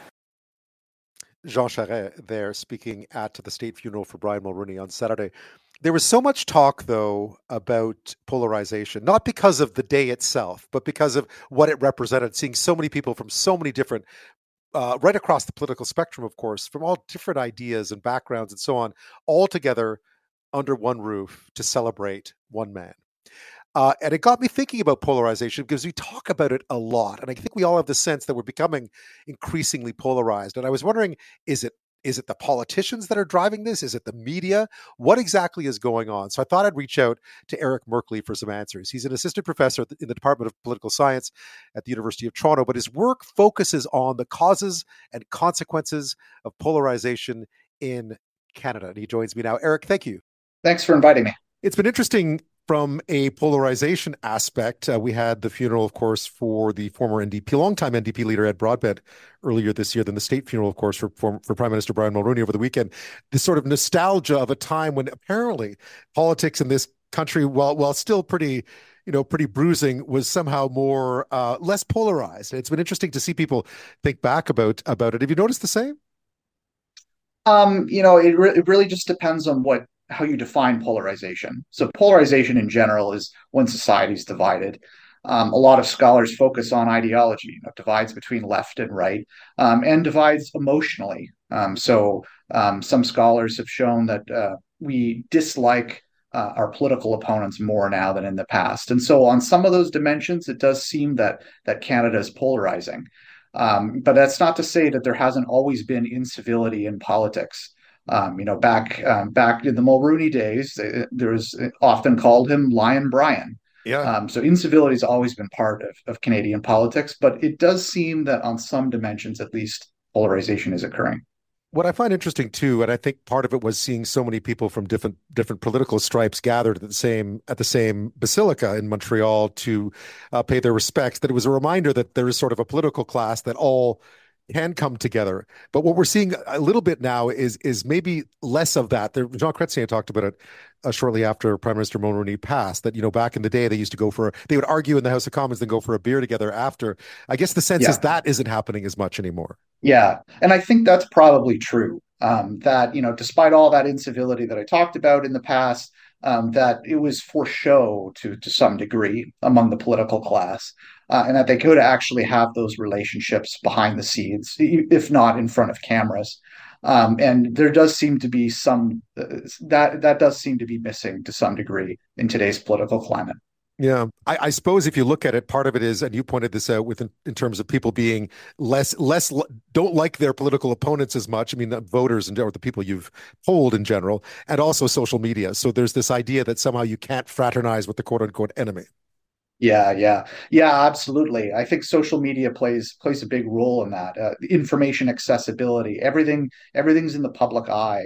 Jean Charest there speaking at the state funeral for Brian Mulroney on Saturday. There was so much talk, though, about polarization, not because of the day itself, but because of what it represented, seeing so many people from so many different right across the political spectrum, of course, from all different ideas and backgrounds and so on, all together under one roof to celebrate one man. And it got me thinking about polarization because we talk about it a lot. And I think we all have the sense that we're becoming increasingly polarized. And I was wondering, is it the politicians that are driving this? Is it the media? What exactly is going on? So I thought I'd reach out to Eric Merkley for some answers. He's an assistant professor in the Department of Political Science at the University of Toronto, but his work focuses on the causes and consequences of polarization in Canada. And he joins me now. Eric, thank you. Thanks for inviting me. It's been interesting from a polarization aspect. We had the funeral, of course, for the former longtime NDP leader Ed Broadbent earlier this year, then the state funeral, of course, for Prime Minister Brian Mulroney over the weekend. This sort of nostalgia of a time when apparently politics in this country, while still pretty bruising, was somehow more less polarized. It's been interesting to see people think back about it. Have you noticed the same? It really just depends on how you define polarization. So polarization in general is when society's divided. A lot of scholars focus on ideology, divides between left and right, and divides emotionally. Some scholars have shown that we dislike our political opponents more now than in the past. And so on some of those dimensions, it does seem that Canada is polarizing. But that's not to say that there hasn't always been incivility in politics. Back in the Mulroney days, there was often called him Lion Brian. Yeah. So incivility has always been part of Canadian politics, but it does seem that on some dimensions, at least, polarization is occurring. What I find interesting too, and I think part of it was seeing so many people from different political stripes gathered at the same basilica in Montreal to pay their respects, that it was a reminder that there is sort of a political class that all can come together. But what we're seeing a little bit now is maybe less of that. Jean Chrétien talked about it shortly after Prime Minister Mulroney passed, that, back in the day, they would argue in the House of Commons, then go for a beer together after. I guess the sense is that isn't happening as much anymore. Yeah. And I think that's probably true. That, despite all that incivility that I talked about in the past, that it was for show to some degree among the political class, and that they could actually have those relationships behind the scenes, if not in front of cameras. And there does seem to be that does seem to be missing to some degree in today's political climate. Yeah, I suppose if you look at it, part of it is, and you pointed this out in terms of people being less don't like their political opponents as much. I mean, the voters or the people you've polled in general, and also social media. So there's this idea that somehow you can't fraternize with the quote unquote enemy. Yeah, absolutely. I think social media plays a big role in that. Information accessibility, everything's in the public eye.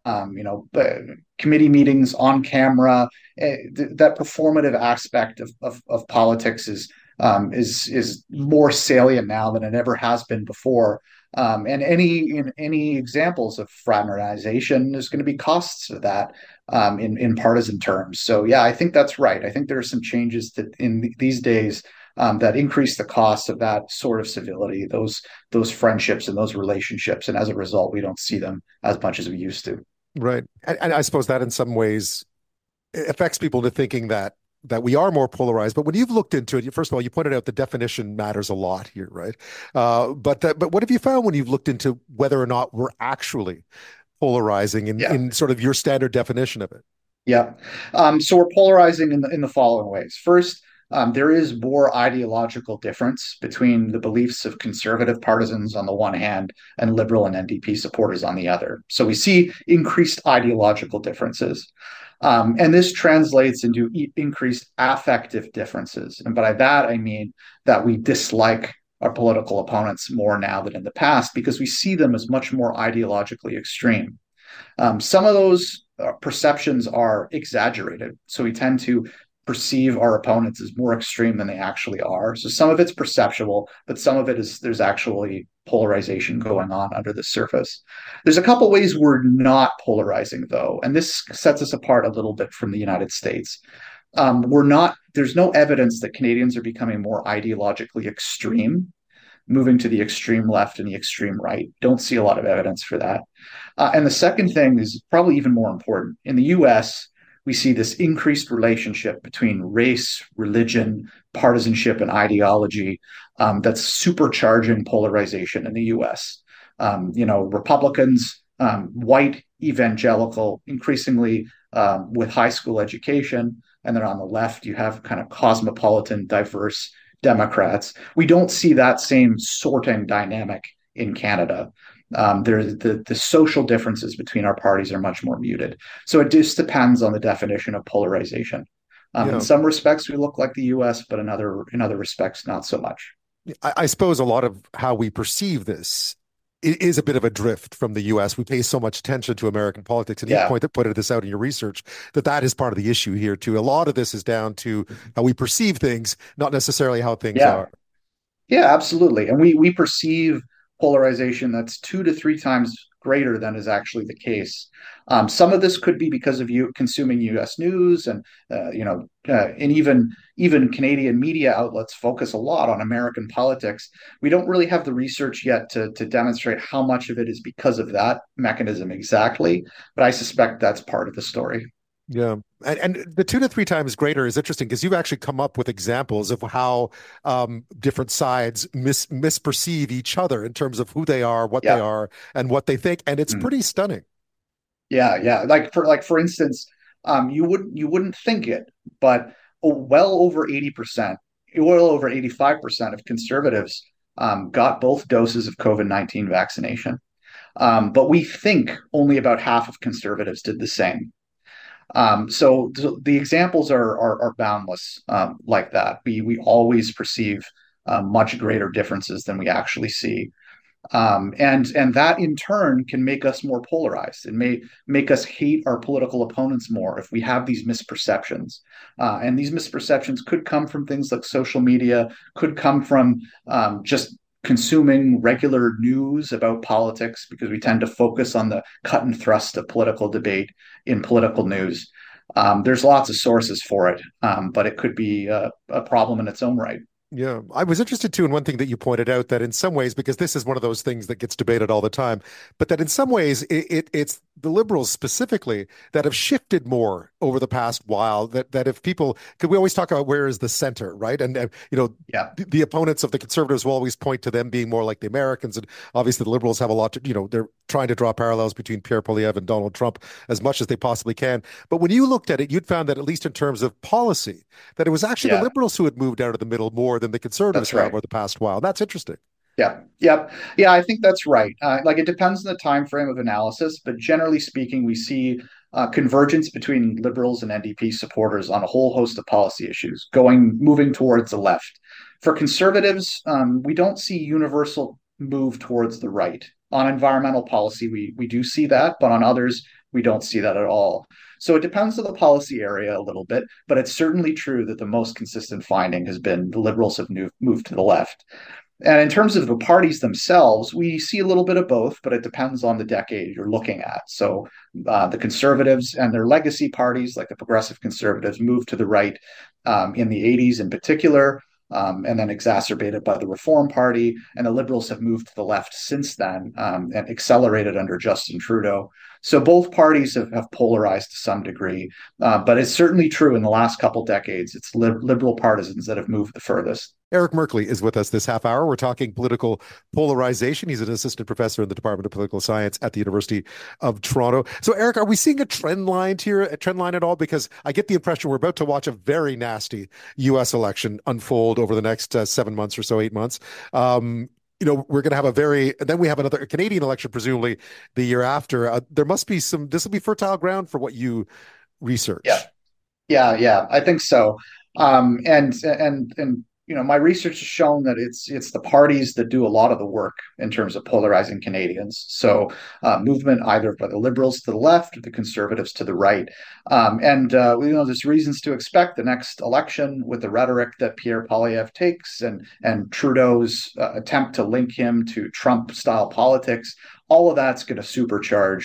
Committee meetings on camera, that performative aspect of politics is more salient now than it ever has been before. And any examples of fraternization, there's going to be costs of that in partisan terms. So yeah, I think that's right. I think there are some changes that in these days that increase the cost of that sort of civility, those friendships and those relationships. And as a result, we don't see them as much as we used to. Right. And I suppose that in some ways affects people into thinking that we are more polarized. But when you've looked into it, first of all, you pointed out the definition matters a lot here, right? But what have you found when you've looked into whether or not we're actually polarizing in sort of your standard definition of it? Yeah. So we're polarizing in the following ways. First, there is more ideological difference between the beliefs of conservative partisans on the one hand and liberal and NDP supporters on the other. So we see increased ideological differences. And this translates into increased affective differences. And by that, I mean that we dislike our political opponents more now than in the past because we see them as much more ideologically extreme. Some of those perceptions are exaggerated. So we tend to perceive our opponents as more extreme than they actually are. So some of it's perceptual, but some of it is there's actually polarization going on under the surface. There's a couple ways we're not polarizing, though, and this sets us apart a little bit from the United States. There's no evidence that Canadians are becoming more ideologically extreme, moving to the extreme left and the extreme right. Don't see a lot of evidence for that. And the second thing is probably even more important. In the US, we see this increased relationship between race, religion, partisanship, and ideology that's supercharging polarization in the US. Republicans, white, evangelical, increasingly with high school education. And then on the left, you have kind of cosmopolitan, diverse Democrats. We don't see that same sorting dynamic in Canada. The social differences between our parties are much more muted. So it just depends on the definition of polarization. In some respects, we look like the U.S., but in other respects, not so much. I suppose a lot of how we perceive this is a bit of a drift from the U.S. We pay so much attention to American politics, and you pointed this out in your research that is part of the issue here too. A lot of this is down to how we perceive things, not necessarily how things are. Yeah, absolutely. And we perceive polarization that's 2 to 3 times greater than is actually the case. Some of this could be because of you consuming U.S. news, and even Canadian media outlets focus a lot on American politics. We don't really have the research yet to demonstrate how much of it is because of that mechanism exactly, but I suspect that's part of the story. Yeah. And the 2 to 3 times greater is interesting because you've actually come up with examples of how different sides misperceive each other in terms of who they are, what they are, and what they think. And it's pretty stunning. Yeah. For instance, you wouldn't think it, but well over 80%, well over 85% of conservatives got both doses of COVID-19 vaccination. But we think only about half of conservatives did the same. So the examples are boundless like that. We always perceive much greater differences than we actually see. And that in turn can make us more polarized. It may make us hate our political opponents more if we have these misperceptions. And these misperceptions could come from things like social media, could come from just consuming regular news about politics, because we tend to focus on the cut and thrust of political debate in political news. There's lots of sources for it, but it could be a problem in its own right. Yeah, I was interested too in one thing that you pointed out, that in some ways, because this is one of those things that gets debated all the time, but that in some ways it's the Liberals specifically that have shifted more over the past while. That if people, because we always talk about where is the center, right? And the opponents of the Conservatives will always point to them being more like the Americans, and obviously the Liberals have a lot to, they're trying to draw parallels between Pierre Poilievre and Donald Trump as much as they possibly can. But when you looked at it, you'd found that at least in terms of policy, that it was actually the Liberals who had moved out of the middle more than the Conservatives have over the past while. That's interesting. Yeah, I think that's right. It depends on the time frame of analysis, but generally speaking, we see convergence between Liberals and NDP supporters on a whole host of policy issues, moving towards the left. For Conservatives, we don't see universal move towards the right. On environmental policy, we do see that, but on others, we don't see that at all. So it depends on the policy area a little bit, but it's certainly true that the most consistent finding has been the Liberals have moved to the left. And in terms of the parties themselves, we see a little bit of both, but it depends on the decade you're looking at. So the Conservatives and their legacy parties, like the Progressive Conservatives, moved to the right in the 80s in particular. and then exacerbated by the Reform Party. And the Liberals have moved to the left since then, and accelerated under Justin Trudeau. So both parties have polarized to some degree, but it's certainly true in the last couple decades, it's Liberal partisans that have moved the furthest. Eric Merkley is with us this half hour. We're talking political polarization. He's an assistant professor in the Department of Political Science at the University of Toronto. So, Eric, are we seeing a trend line at all? Because I get the impression we're about to watch a very nasty U.S. election unfold over the next 7 months or so, 8 months. We're going to have then we have another Canadian election, presumably the year after. There must be this will be fertile ground for what you research. Yeah, I think so. My research has shown that it's the parties that do a lot of the work in terms of polarizing Canadians. So movement either by the Liberals to the left or the Conservatives to the right. There's reasons to expect the next election with the rhetoric that Pierre Poilievre takes and Trudeau's attempt to link him to Trump-style politics. All of that's going to supercharge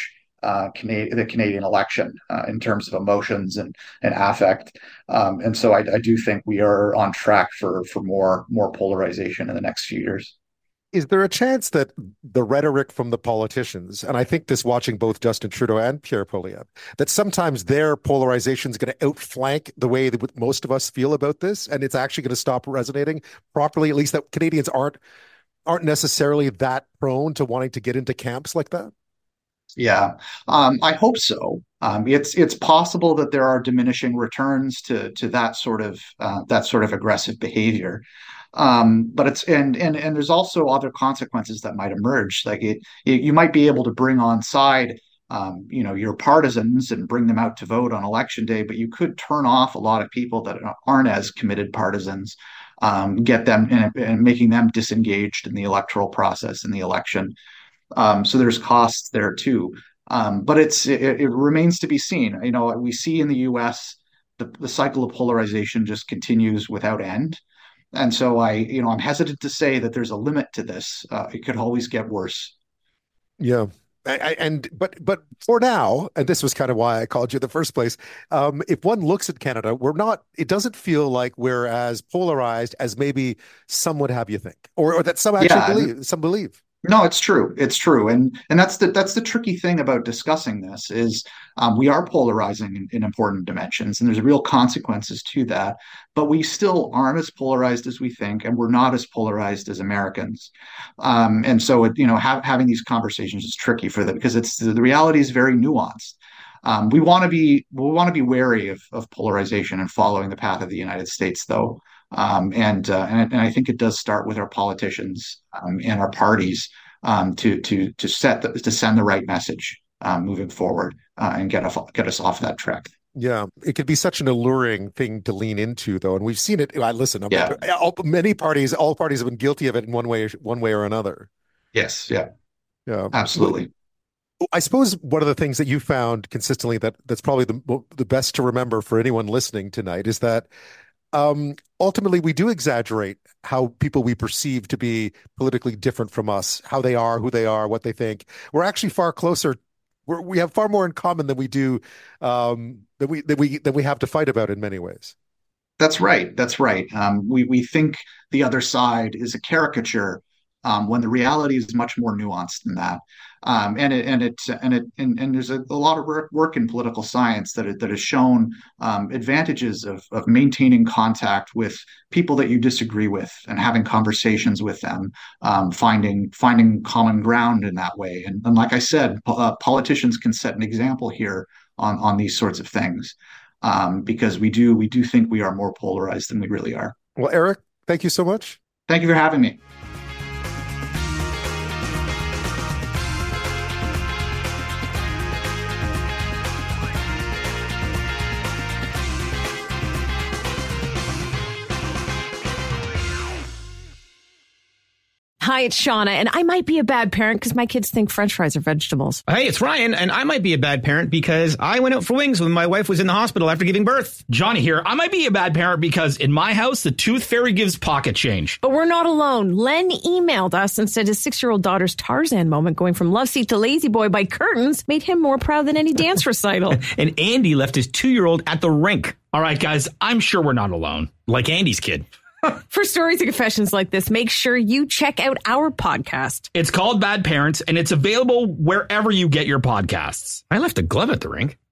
the Canadian election in terms of emotions and affect. And so I do think we are on track for more polarization in the next few years. Is there a chance that the rhetoric from the politicians, and I think this watching both Justin Trudeau and Pierre Poilievre, that sometimes their polarization is going to outflank the way that most of us feel about this, and it's actually going to stop resonating properly, at least that Canadians aren't necessarily that prone to wanting to get into camps like that? Yeah, I hope so. It's possible that there are diminishing returns to that sort of aggressive behavior, but it's and there's also other consequences that might emerge. Like you might be able to bring on side, your partisans and bring them out to vote on election day, but you could turn off a lot of people that aren't as committed partisans, get them and making them disengaged in the electoral process in the election. So there's costs there too, but it remains to be seen. We see in the U.S. the cycle of polarization just continues without end, and so I'm hesitant to say that there's a limit to this. It could always get worse. Yeah. But for now, and this was kind of why I called you in the first place, if one looks at Canada, it doesn't feel like we're as polarized as maybe some would have you think, or that some actually believe. No, it's true. It's true. And that's the tricky thing about discussing this is we are polarizing in important dimensions, and there's real consequences to that. But we still aren't as polarized as we think, and we're not as polarized as Americans. And so, having these conversations is tricky for them because the reality is very nuanced. We want to be wary of polarization and following the path of the United States, though. And I think it does start with our politicians and our parties to send the right message moving forward and get us off that track. Yeah, it could be such an alluring thing to lean into, though, and we've seen it. All parties have been guilty of it in one way or another. Yes, yeah, absolutely. I suppose one of the things that you found consistently that's probably the best to remember for anyone listening tonight is that ultimately we do exaggerate how people we perceive to be politically different from us, how they are, who they are, what they think. We're actually far closer. We have far more in common than we do than we have to fight about in many ways. That's right. We think the other side is a caricature when the reality is much more nuanced than that. And there's a lot of work in political science that has shown advantages of maintaining contact with people that you disagree with and having conversations with them, finding common ground in that way. And like I said, politicians can set an example here on these sorts of things because we do think we are more polarized than we really are. Well, Eric, thank you so much. Thank you for having me. Hi, it's Shauna, and I might be a bad parent because my kids think French fries are vegetables. Hey, it's Ryan, and I might be a bad parent because I went out for wings when my wife was in the hospital after giving birth. Johnny here. I might be a bad parent because in my house, the tooth fairy gives pocket change. But we're not alone. Len emailed us and said his 6-year-old daughter's Tarzan moment going from love seat to lazy boy by curtains made him more proud than any dance recital. And Andy left his 2-year-old at the rink. All right, guys, I'm sure we're not alone. Like Andy's kid. For stories and confessions like this, make sure you check out our podcast. It's called Bad Parents, and it's available wherever you get your podcasts. I left a glove at the rink.